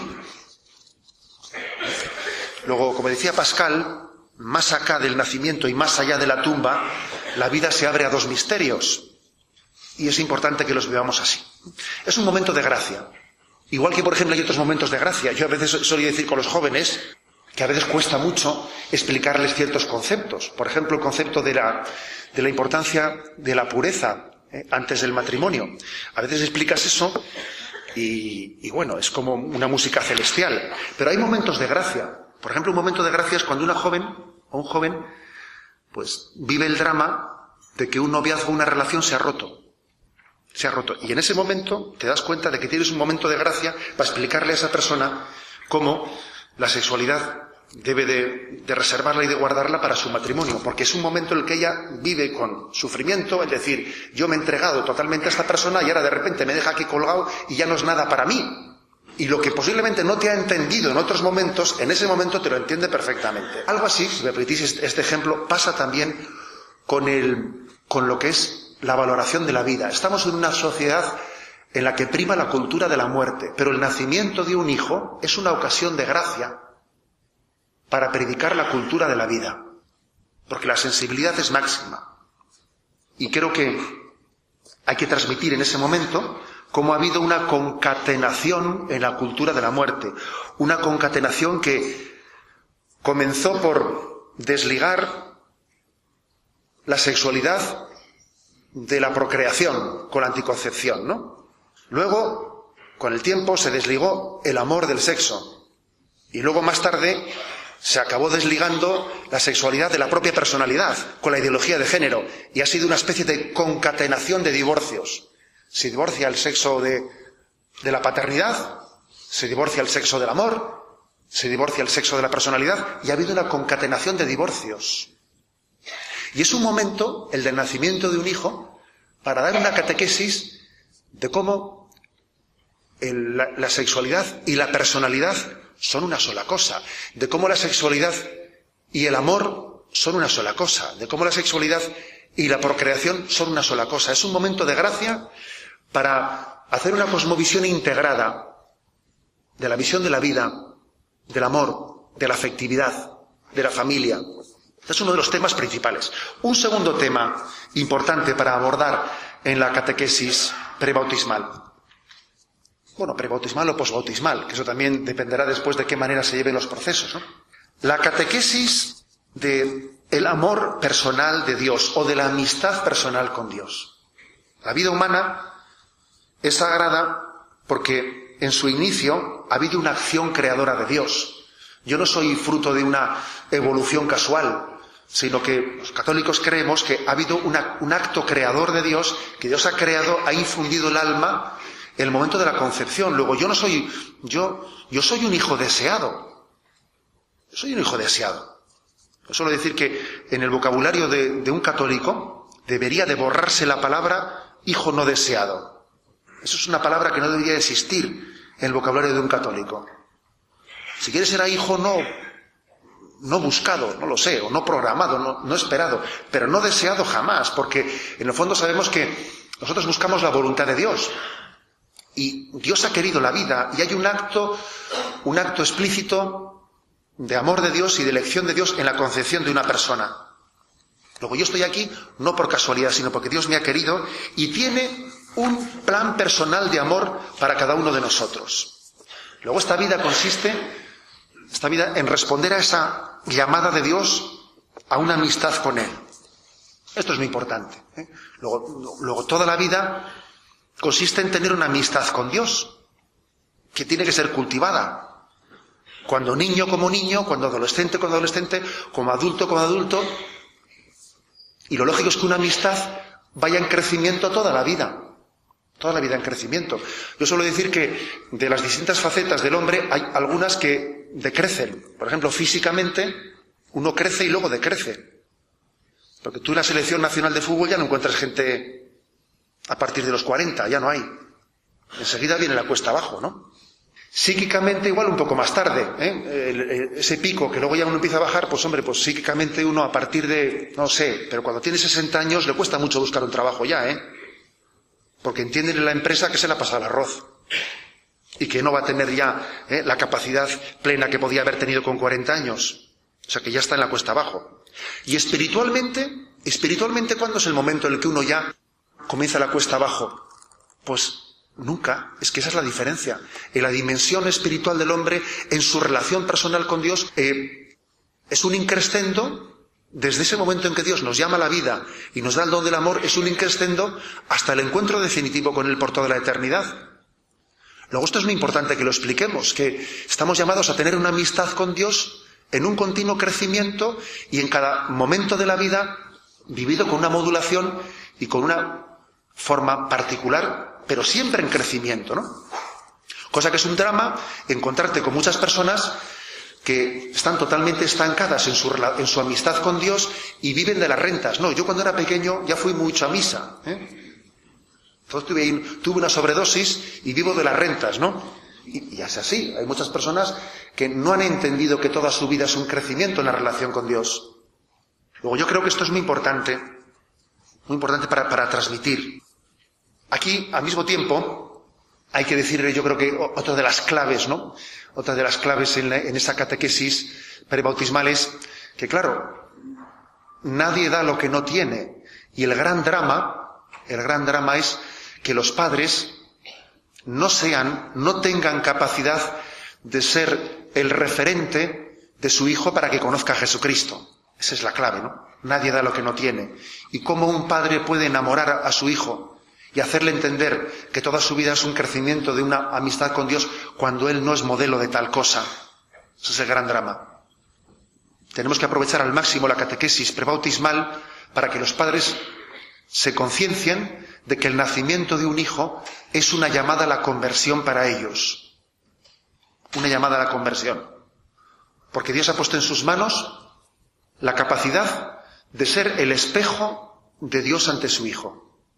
Luego, como decía Pascal, más acá del nacimiento y más allá de la tumba, la vida se abre a dos misterios. Y es importante que los veamos así. Es un momento de gracia. Igual que, por ejemplo, hay otros momentos de gracia. Yo a veces solía decir con los jóvenes que a veces cuesta mucho explicarles ciertos conceptos. Por ejemplo, el concepto de la, de la importancia de la pureza ¿eh? antes del matrimonio. A veces explicas eso y, y bueno, es como una música celestial. Pero hay momentos de gracia. Por ejemplo, un momento de gracia es cuando una joven o un joven pues vive el drama de que un noviazgo, una relación se ha roto. Se ha roto. Y en ese momento te das cuenta de que tienes un momento de gracia para explicarle a esa persona cómo la sexualidad debe de, de reservarla y de guardarla para su matrimonio, porque es un momento en el que ella vive con sufrimiento, es decir, yo me he entregado totalmente a esta persona y ahora de repente me deja aquí colgado y ya no es nada para mí. Y lo que posiblemente no te ha entendido en otros momentos, en ese momento te lo entiende perfectamente. Algo así, si me permitís este ejemplo, pasa también con, el, con lo que es la valoración de la vida. Estamos en una sociedad en la que prima la cultura de la muerte, pero el nacimiento de un hijo es una ocasión de gracia para predicar la cultura de la vida, porque la sensibilidad es máxima. Y creo que hay que transmitir en ese momento cómo ha habido una concatenación en la cultura de la muerte, una concatenación que comenzó por desligar la sexualidad de la procreación con la anticoncepción, ¿no? Luego, con el tiempo, se desligó el amor del sexo. Y luego, más tarde, se acabó desligando la sexualidad de la propia personalidad, con la ideología de género. Y ha sido una especie de concatenación de divorcios. Se divorcia el sexo de, de la paternidad, se divorcia el sexo del amor, se divorcia el sexo de la personalidad, y ha habido una concatenación de divorcios. Y es un momento, el del nacimiento de un hijo, para dar una catequesis de cómo el, la, la sexualidad y la personalidad son una sola cosa, de cómo la sexualidad y el amor son una sola cosa, de cómo la sexualidad y la procreación son una sola cosa. Es un momento de gracia para hacer una cosmovisión integrada de la visión de la vida, del amor, de la afectividad, de la familia. Este es uno de los temas principales. Un segundo tema importante para abordar en la catequesis prebautismal. Bueno, prebautismal o posbautismal, que eso también dependerá después de qué manera se lleven los procesos, ¿no? La catequesis del amor personal de Dios o de la amistad personal con Dios. La vida humana es sagrada porque en su inicio ha habido una acción creadora de Dios. Yo no soy fruto de una evolución casual, sino que los católicos creemos que ha habido una, un acto creador de Dios, que Dios ha creado, ha infundido el alma el momento de la concepción. Luego, yo no soy, yo, yo soy un hijo deseado. Yo soy un hijo deseado. Yo suelo decir que en el vocabulario de, de un católico debería de borrarse la palabra hijo no deseado. Eso es una palabra que no debería existir en el vocabulario de un católico. Si quieres ser hijo no, no buscado, no lo sé, o no programado, no, no esperado, pero no deseado jamás, porque en el fondo sabemos que nosotros buscamos la voluntad de Dios. Y Dios ha querido la vida, y hay un acto, un acto explícito de amor de Dios y de elección de Dios en la concepción de una persona. Luego yo estoy aquí no por casualidad, sino porque Dios me ha querido y tiene un plan personal de amor para cada uno de nosotros. Luego esta vida consiste, esta vida en responder a esa llamada de Dios a una amistad con Él. Esto es muy importante, ¿eh? Luego, luego toda la vida consiste en tener una amistad con Dios, que tiene que ser cultivada. Cuando niño como niño, cuando adolescente como adolescente, como adulto como adulto. Y lo lógico es que una amistad vaya en crecimiento toda la vida. Toda la vida en crecimiento. Yo suelo decir que de las distintas facetas del hombre hay algunas que decrecen. Por ejemplo, físicamente uno crece y luego decrece. Porque tú en la selección nacional de fútbol ya no encuentras gente a partir de los cuarenta, ya no hay. Enseguida viene la cuesta abajo, ¿no? Psíquicamente igual un poco más tarde, ¿eh? El, el, ese pico que luego ya uno empieza a bajar, pues hombre, pues psíquicamente uno a partir de, no sé, pero cuando tiene sesenta años le cuesta mucho buscar un trabajo ya, ¿eh? Porque entienden en la empresa que se le ha pasado el arroz y que no va a tener ya ¿eh? la capacidad plena que podía haber tenido con cuarenta años. O sea que ya está en la cuesta abajo. Y espiritualmente, espiritualmente, ¿cuándo es el momento en el que uno ya comienza la cuesta abajo? Pues nunca. Es que esa es la diferencia. En la dimensión espiritual del hombre, en su relación personal con Dios, eh, es un increscendo. Desde ese momento en que Dios nos llama a la vida y nos da el don del amor, es un increscendo hasta el encuentro definitivo con Él por toda la eternidad. Luego esto es muy importante que lo expliquemos, que estamos llamados a tener una amistad con Dios en un continuo crecimiento y en cada momento de la vida vivido con una modulación y con una forma particular, pero siempre en crecimiento, ¿no? Cosa que es un drama encontrarte con muchas personas que están totalmente estancadas en su, en su amistad con Dios y viven de las rentas. No, yo cuando era pequeño ya fui mucho a misa, ¿eh? Entonces tuve, tuve una sobredosis y vivo de las rentas, ¿no? Y, y es así. Hay muchas personas que no han entendido que toda su vida es un crecimiento en la relación con Dios. Luego yo creo que esto es muy importante, muy importante para, para transmitir. Aquí, al mismo tiempo, hay que decir, yo creo que otra de las claves, ¿no? Otra de las claves en, la, en esa catequesis prebautismal es que, claro, nadie da lo que no tiene. Y el gran drama, el gran drama es que los padres no sean, no tengan capacidad de ser el referente de su hijo para que conozca a Jesucristo. Esa es la clave, ¿no? Nadie da lo que no tiene. ¿Y cómo un padre puede enamorar a, a su hijo y hacerle entender que toda su vida es un crecimiento de una amistad con Dios cuando él no es modelo de tal cosa? Ese es el gran drama. Tenemos que aprovechar al máximo la catequesis prebautismal para que los padres se conciencien de que el nacimiento de un hijo es una llamada a la conversión para ellos. Una llamada a la conversión. Porque Dios ha puesto en sus manos la capacidad de ser el espejo de Dios ante su hijo.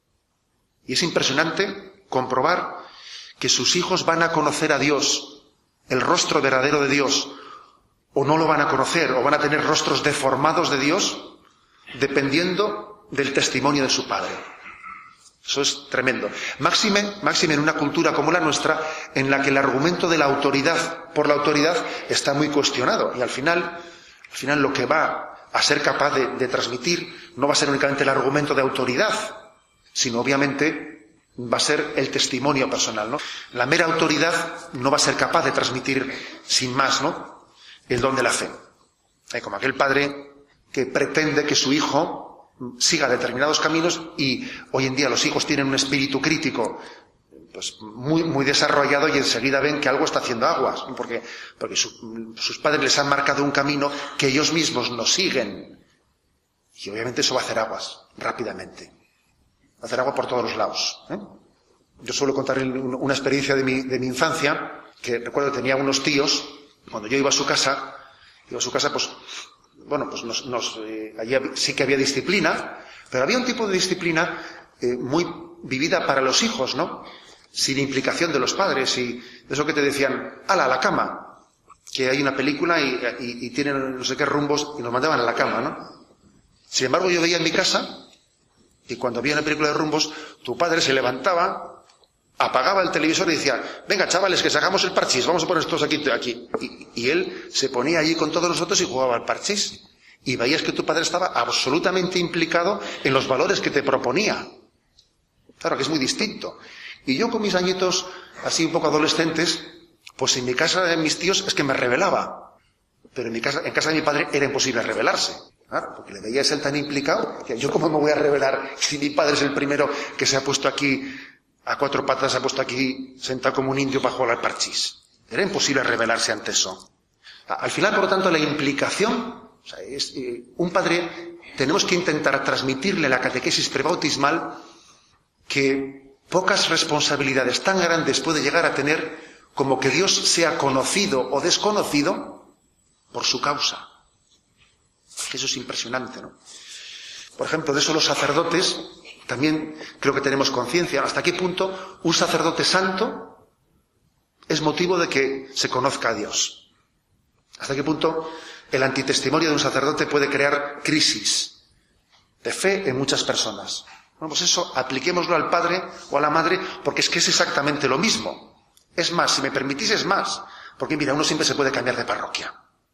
Y es impresionante comprobar que sus hijos van a conocer a Dios, el rostro verdadero de Dios, o no lo van a conocer, o van a tener rostros deformados de Dios, dependiendo del testimonio de su padre. Eso es tremendo. Máxime, máxime en una cultura como la nuestra, en la que el argumento de la autoridad por la autoridad está muy cuestionado. Y al final, al final lo que va a ser capaz de, de transmitir no va a ser únicamente el argumento de autoridad, sino obviamente va a ser el testimonio personal, ¿no? La mera autoridad no va a ser capaz de transmitir sin más, ¿no?, el don de la fe. Hay como aquel padre que pretende que su hijo siga determinados caminos y hoy en día los hijos tienen un espíritu crítico pues muy, muy desarrollado y enseguida ven que algo está haciendo aguas, porque, porque su, sus padres les han marcado un camino que ellos mismos no siguen. Y obviamente eso va a hacer aguas rápidamente. Va a hacer agua por todos los lados, ¿eh? Yo suelo contar una experiencia de mi, de mi infancia, que recuerdo que tenía unos tíos, cuando yo iba a su casa, iba a su casa, pues, bueno, pues nos, nos eh, allí sí que había disciplina, pero había un tipo de disciplina eh, muy vivida para los hijos, ¿no? Sin implicación de los padres, y eso que te decían, ala, a la cama, que hay una película y, y, y tienen no sé qué rumbos, y nos mandaban a la cama, ¿no? Sin embargo, yo veía en mi casa, y cuando había una película de rumbos, tu padre se levantaba, apagaba el televisor y decía, venga chavales, que sacamos el parchís, vamos a poner todos aquí, aquí. Y, y él se ponía allí con todos nosotros y jugaba al parchís. Y veías que tu padre estaba absolutamente implicado en los valores que te proponía. Claro que es muy distinto. Y yo con mis añitos, así un poco adolescentes, pues en mi casa de mis tíos es que me rebelaba. Pero en mi casa, en casa de mi padre era imposible rebelarse. Claro, porque le veías él tan implicado, que yo cómo me voy a rebelar si mi padre es el primero que se ha puesto aquí a cuatro patas, se ha puesto aquí sentado como un indio para jugar al parchís. Era imposible rebelarse ante eso. Al final, por lo tanto, la implicación, o sea, es, eh, un padre, tenemos que intentar transmitirle la catequesis prebautismal que pocas responsabilidades tan grandes puede llegar a tener como que Dios sea conocido o desconocido por su causa. Eso es impresionante, ¿no? Por ejemplo, de eso los sacerdotes también creo que tenemos conciencia. ¿Hasta qué punto un sacerdote santo es motivo de que se conozca a Dios? ¿Hasta qué punto el antitestimonio de un sacerdote puede crear crisis de fe en muchas personas? Bueno, pues eso apliquémoslo al padre o a la madre, porque es que es exactamente lo mismo. Es más, si me permitís, es más. Porque mira, uno siempre se puede cambiar de parroquia.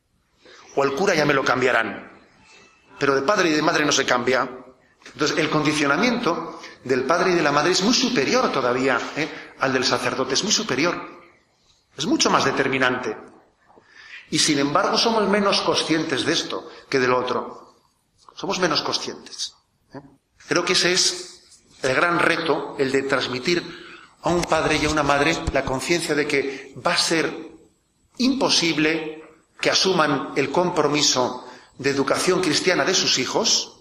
O el cura ya me lo cambiarán. Pero de padre y de madre no se cambia. Entonces, el condicionamiento del padre y de la madre es muy superior todavía ¿eh? al del sacerdote, es muy superior. Es mucho más determinante. Y sin embargo somos menos conscientes de esto que de lo otro. Somos menos conscientes. ¿eh? Creo que ese es el gran reto, el de transmitir a un padre y a una madre la conciencia de que va a ser imposible que asuman el compromiso de educación cristiana de sus hijos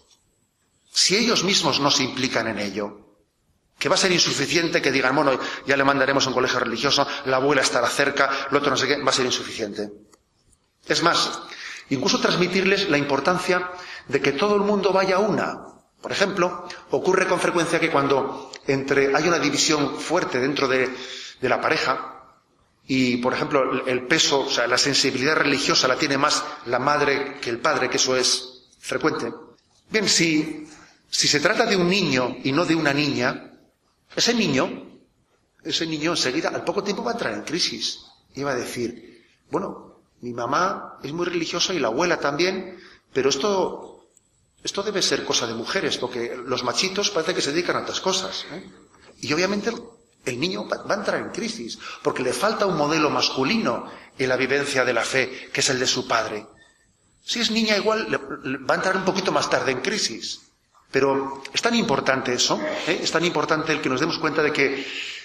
si ellos mismos no se implican en ello. Que va a ser insuficiente que digan, bueno, ya le mandaremos a un colegio religioso, la abuela estará cerca, el otro no sé qué, va a ser insuficiente. Es más, incluso transmitirles la importancia de que todo el mundo vaya a una. Por ejemplo, ocurre con frecuencia que cuando entre hay una división fuerte dentro de, de la pareja, y, por ejemplo, el peso, o sea, la sensibilidad religiosa la tiene más la madre que el padre, que eso es frecuente. Bien, si, si se trata de un niño y no de una niña, ese niño, ese niño enseguida, al poco tiempo va a entrar en crisis. Y va a decir, bueno, mi mamá es muy religiosa y la abuela también, pero esto, esto debe ser cosa de mujeres, porque los machitos parece que se dedican a otras cosas, ¿eh? Y obviamente el niño va a entrar en crisis, porque le falta un modelo masculino en la vivencia de la fe, que es el de su padre. Si es niña, igual le, le va a entrar un poquito más tarde en crisis. Pero es tan importante eso, ¿eh? Es tan importante el que nos demos cuenta de que,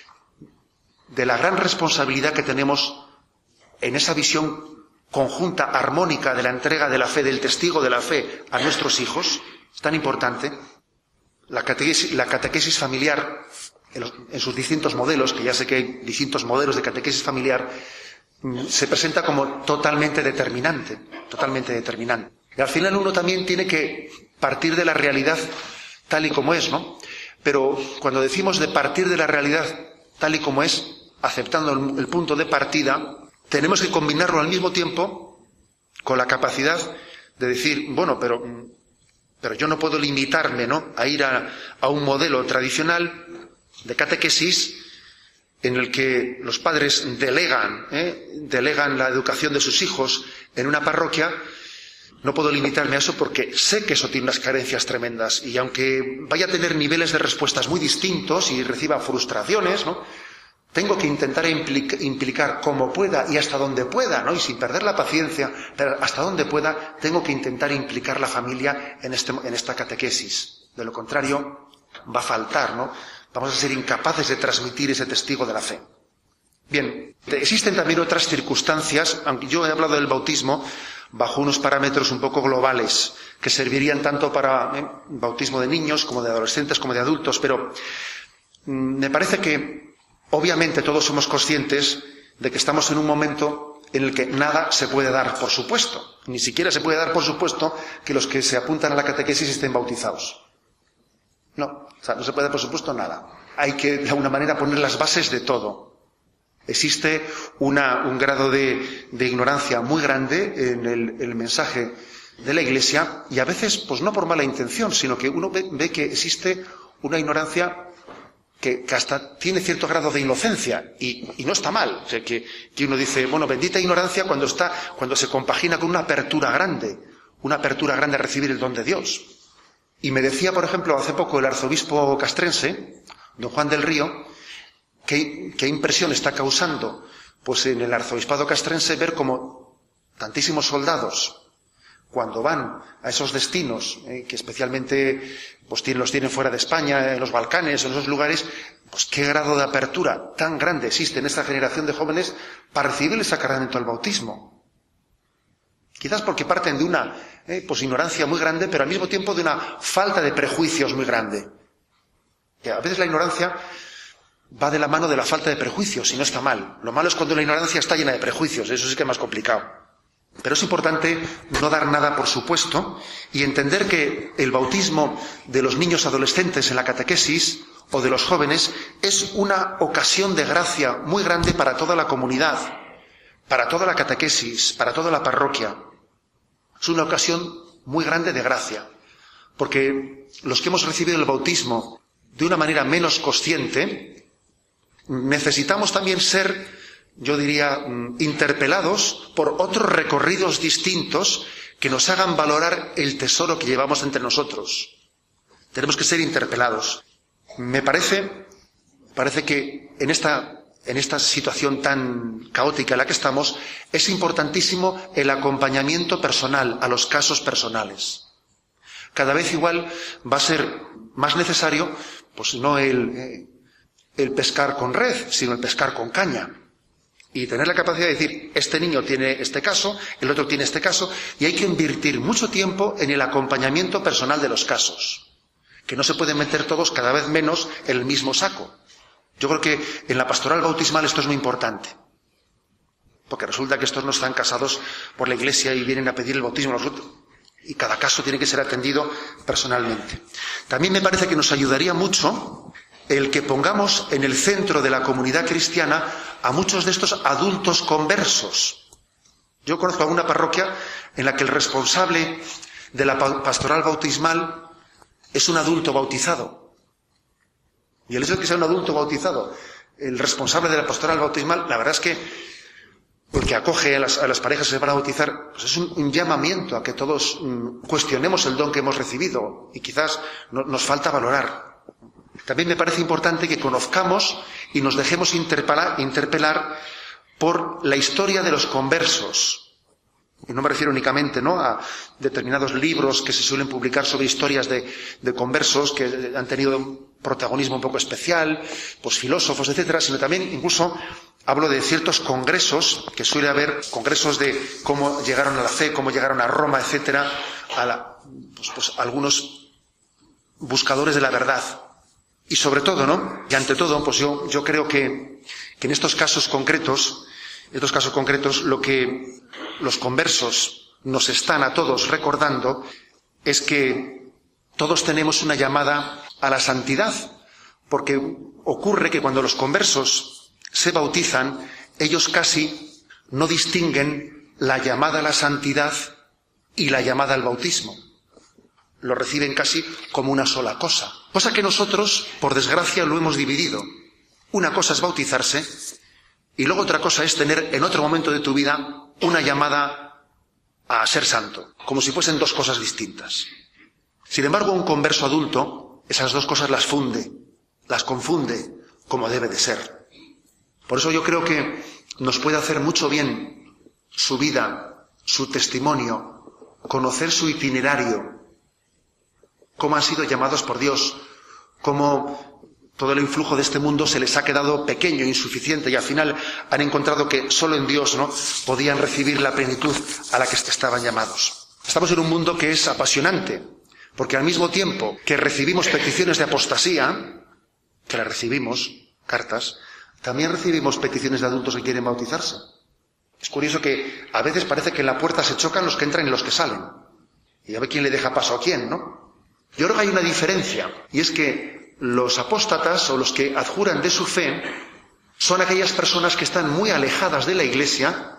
de la gran responsabilidad que tenemos en esa visión conjunta, armónica de la entrega de la fe, del testigo de la fe a nuestros hijos. Es tan importante. La catequesis, la catequesis familiar, en, los, en sus distintos modelos, que ya sé que hay distintos modelos de catequesis familiar, se presenta como totalmente determinante, totalmente determinante. Y al final uno también tiene que partir de la realidad tal y como es, ¿no? Pero cuando decimos de partir de la realidad tal y como es, aceptando el, el punto de partida, tenemos que combinarlo al mismo tiempo con la capacidad de decir, bueno, pero, pero yo no puedo limitarme, ¿no?, a ir a, a un modelo tradicional de catequesis en el que los padres delegan, ¿eh? delegan la educación de sus hijos en una parroquia. No puedo limitarme a eso porque sé que eso tiene unas carencias tremendas, y aunque vaya a tener niveles de respuestas muy distintos y reciba frustraciones, ¿no?, tengo que intentar implicar, implicar como pueda y hasta donde pueda, ¿no?, y sin perder la paciencia, pero hasta donde pueda, tengo que intentar implicar la familia en, este, en esta catequesis. De lo contrario, va a faltar, ¿no? Vamos a ser incapaces de transmitir ese testigo de la fe. Bien, existen también otras circunstancias, aunque yo he hablado del bautismo bajo unos parámetros un poco globales, que servirían tanto para eh, bautismo de niños, como de adolescentes, como de adultos, pero mm, me parece que Obviamente todos somos conscientes de que estamos en un momento en el que nada se puede dar por supuesto. Ni siquiera se puede dar por supuesto que los que se apuntan a la catequesis estén bautizados. No, o sea, no se puede dar por supuesto nada. Hay que, de alguna manera, poner las bases de todo. Existe una, un grado de, de ignorancia muy grande en el, el mensaje de la Iglesia, y a veces, pues no por mala intención, sino que uno ve, ve que existe una ignorancia que, que hasta tiene cierto grado de inocencia, y, y no está mal. O sea, que, que uno dice, bueno, bendita ignorancia cuando está, cuando se compagina con una apertura grande, una apertura grande a recibir el don de Dios. Y me decía, por ejemplo, hace poco el arzobispo castrense, don Juan del Río, qué, qué impresión está causando, pues en el arzobispado castrense, ver como tantísimos soldados, cuando van a esos destinos, eh, que especialmente pues tienen, los tienen fuera de España, en los Balcanes, en esos lugares, pues qué grado de apertura tan grande existe en esta generación de jóvenes para recibir el sacramento del bautismo. Quizás porque parten de una eh, pues ignorancia muy grande, pero al mismo tiempo de una falta de prejuicios muy grande. Que a veces la ignorancia va de la mano de la falta de prejuicios, y no está mal. Lo malo es cuando la ignorancia está llena de prejuicios, eso sí que es más complicado. Pero es importante no dar nada por supuesto y entender que el bautismo de los niños adolescentes en la catequesis o de los jóvenes es una ocasión de gracia muy grande para toda la comunidad, para toda la catequesis, para toda la parroquia. Es una ocasión muy grande de gracia, porque los que hemos recibido el bautismo de una manera menos consciente, necesitamos también ser, yo diría, interpelados por otros recorridos distintos que nos hagan valorar el tesoro que llevamos entre nosotros. Tenemos que ser interpelados. Me parece, parece que en esta, en esta situación tan caótica en la que estamos, es importantísimo el acompañamiento personal a los casos personales. Cada vez igual va a ser más necesario, pues no el, el pescar con red, sino el pescar con caña. Y tener la capacidad de decir, este niño tiene este caso, el otro tiene este caso, y hay que invertir mucho tiempo en el acompañamiento personal de los casos. Que no se pueden meter todos cada vez menos en el mismo saco. Yo creo que en la pastoral bautismal esto es muy importante. Porque resulta que estos no están casados por la Iglesia y vienen a pedir el bautismo a los otros. Y cada caso tiene que ser atendido personalmente. También me parece que nos ayudaría mucho el que pongamos en el centro de la comunidad cristiana a muchos de estos adultos conversos. Yo conozco alguna parroquia en la que el responsable de la pastoral bautismal es un adulto bautizado. Y el hecho de que sea un adulto bautizado, el responsable de la pastoral bautismal, la verdad es que el que acoge a las, a las parejas que se van a bautizar, pues es un, un llamamiento a que todos um, cuestionemos el don que hemos recibido y quizás no, nos falta valorar. También me parece importante que conozcamos y nos dejemos interpelar, interpelar por la historia de los conversos. Y no me refiero únicamente, ¿no?, a determinados libros que se suelen publicar sobre historias de, de conversos que han tenido un protagonismo un poco especial, pues filósofos, etcétera, sino también incluso hablo de ciertos congresos que suele haber, congresos de cómo llegaron a la fe, cómo llegaron a Roma, etcétera, a la, pues, pues algunos buscadores de la verdad. Y sobre todo, ¿no? Y ante todo, pues yo, yo creo que, que en estos casos concretos, en estos casos concretos, lo que los conversos nos están a todos recordando es que todos tenemos una llamada a la santidad, porque ocurre que cuando los conversos se bautizan, ellos casi no distinguen la llamada a la santidad y la llamada al bautismo. Lo reciben casi como una sola cosa. Cosa que nosotros, por desgracia, lo hemos dividido. Una cosa es bautizarse y luego otra cosa es tener en otro momento de tu vida una llamada a ser santo, como si fuesen dos cosas distintas. Sin embargo, un converso adulto esas dos cosas las funde, las confunde como debe de ser. Por eso yo creo que nos puede hacer mucho bien su vida, su testimonio, conocer su itinerario, cómo han sido llamados por Dios, cómo todo el influjo de este mundo se les ha quedado pequeño, insuficiente, y al final han encontrado que solo en Dios, ¿no?, podían recibir la plenitud a la que estaban llamados. Estamos en un mundo que es apasionante, porque al mismo tiempo que recibimos peticiones de apostasía, que las recibimos, cartas, también recibimos peticiones de adultos que quieren bautizarse. Es curioso que a veces parece que en la puerta se chocan los que entran y los que salen. Y a ver quién le deja paso a quién, ¿no? Yo creo que hay una diferencia, y es que los apóstatas o los que adjuran de su fe son aquellas personas que están muy alejadas de la Iglesia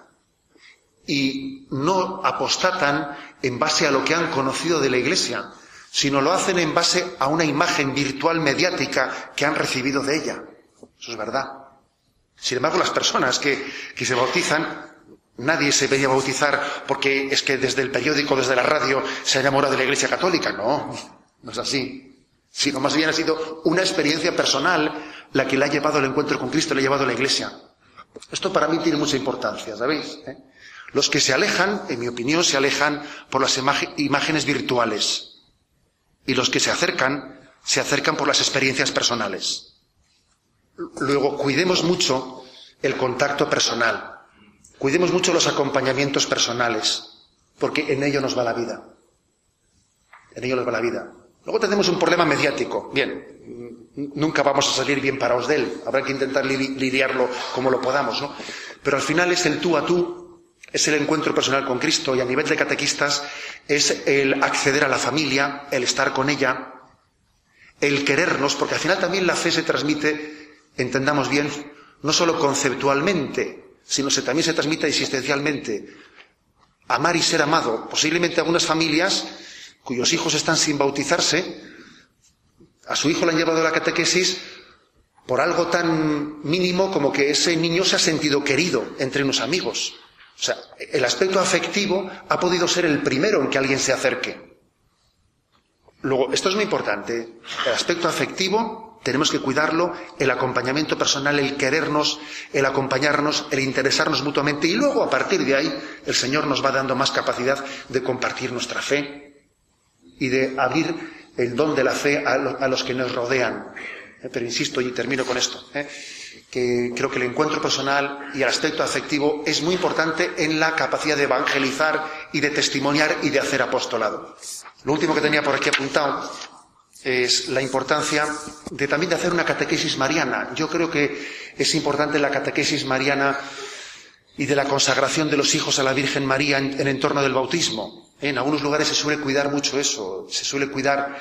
y no apostatan en base a lo que han conocido de la Iglesia, sino lo hacen en base a una imagen virtual mediática que han recibido de ella. Eso es verdad. Sin embargo, las personas que, que se bautizan, nadie se veía bautizar porque es que desde el periódico, desde la radio, se ha enamorado de la Iglesia Católica. No, no es así. Sino más bien ha sido una experiencia personal la que le ha llevado al encuentro con Cristo, le ha llevado a la Iglesia. Esto para mí tiene mucha importancia, ¿sabéis? ¿Eh? Los que se alejan, en mi opinión, se alejan por las imag- imágenes virtuales. Y los que se acercan, se acercan por las experiencias personales. Luego, cuidemos mucho el contacto personal. Cuidemos mucho los acompañamientos personales, porque en ello nos va la vida. En ello nos va la vida. Luego tenemos un problema mediático. Bien, nunca vamos a salir bien parados de él. Habrá que intentar li- lidiarlo como lo podamos, ¿no? Pero al final es el tú a tú, es el encuentro personal con Cristo, y a nivel de catequistas es el acceder a la familia, el estar con ella, el querernos, porque al final también la fe se transmite, entendamos bien, no solo conceptualmente, sino que también se transmite existencialmente. Amar y ser amado. Posiblemente algunas familias cuyos hijos están sin bautizarse, a su hijo le han llevado a la catequesis por algo tan mínimo como que ese niño se ha sentido querido entre unos amigos. O sea, el aspecto afectivo ha podido ser el primero en que alguien se acerque. Luego, esto es muy importante, el aspecto afectivo tenemos que cuidarlo, el acompañamiento personal, el querernos, el acompañarnos, el interesarnos mutuamente, y luego a partir de ahí el Señor nos va dando más capacidad de compartir nuestra fe y de abrir el don de la fe a, lo, a los que nos rodean. Eh, pero insisto y termino con esto, eh, que creo que el encuentro personal y el aspecto afectivo es muy importante en la capacidad de evangelizar y de testimoniar y de hacer apostolado. Lo último que tenía por aquí apuntado es la importancia de también de hacer una catequesis mariana. Yo creo que es importante la catequesis mariana y de la consagración de los hijos a la Virgen María en, en entorno del bautismo. En algunos lugares se suele cuidar mucho eso, se suele cuidar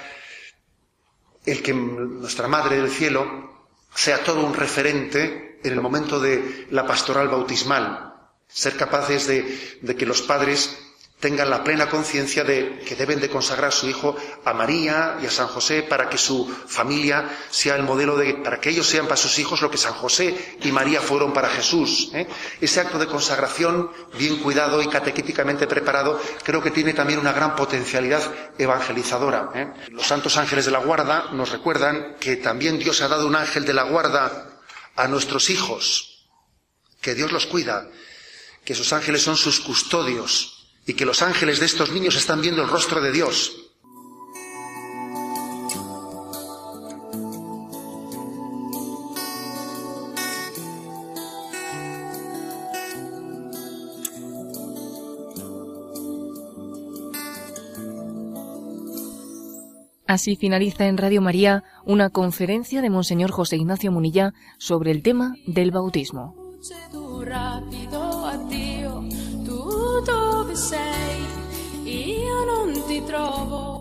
el que nuestra Madre del Cielo sea todo un referente en el momento de la pastoral bautismal. Ser capaces de, de que los padres tengan la plena conciencia de que deben de consagrar su hijo a María y a San José para que su familia sea el modelo de, para que ellos sean para sus hijos lo que San José y María fueron para Jesús, ¿eh? Ese acto de consagración bien cuidado y catequéticamente preparado creo que tiene también una gran potencialidad evangelizadora, ¿eh? Los santos ángeles de la guarda nos recuerdan que también Dios ha dado un ángel de la guarda a nuestros hijos, que Dios los cuida, que esos ángeles son sus custodios, y que los ángeles de estos niños están viendo el rostro de Dios. Así finaliza en Radio María una conferencia de Monseñor José Ignacio Munilla sobre el tema del bautismo. Dove sei? Io non ti trovo.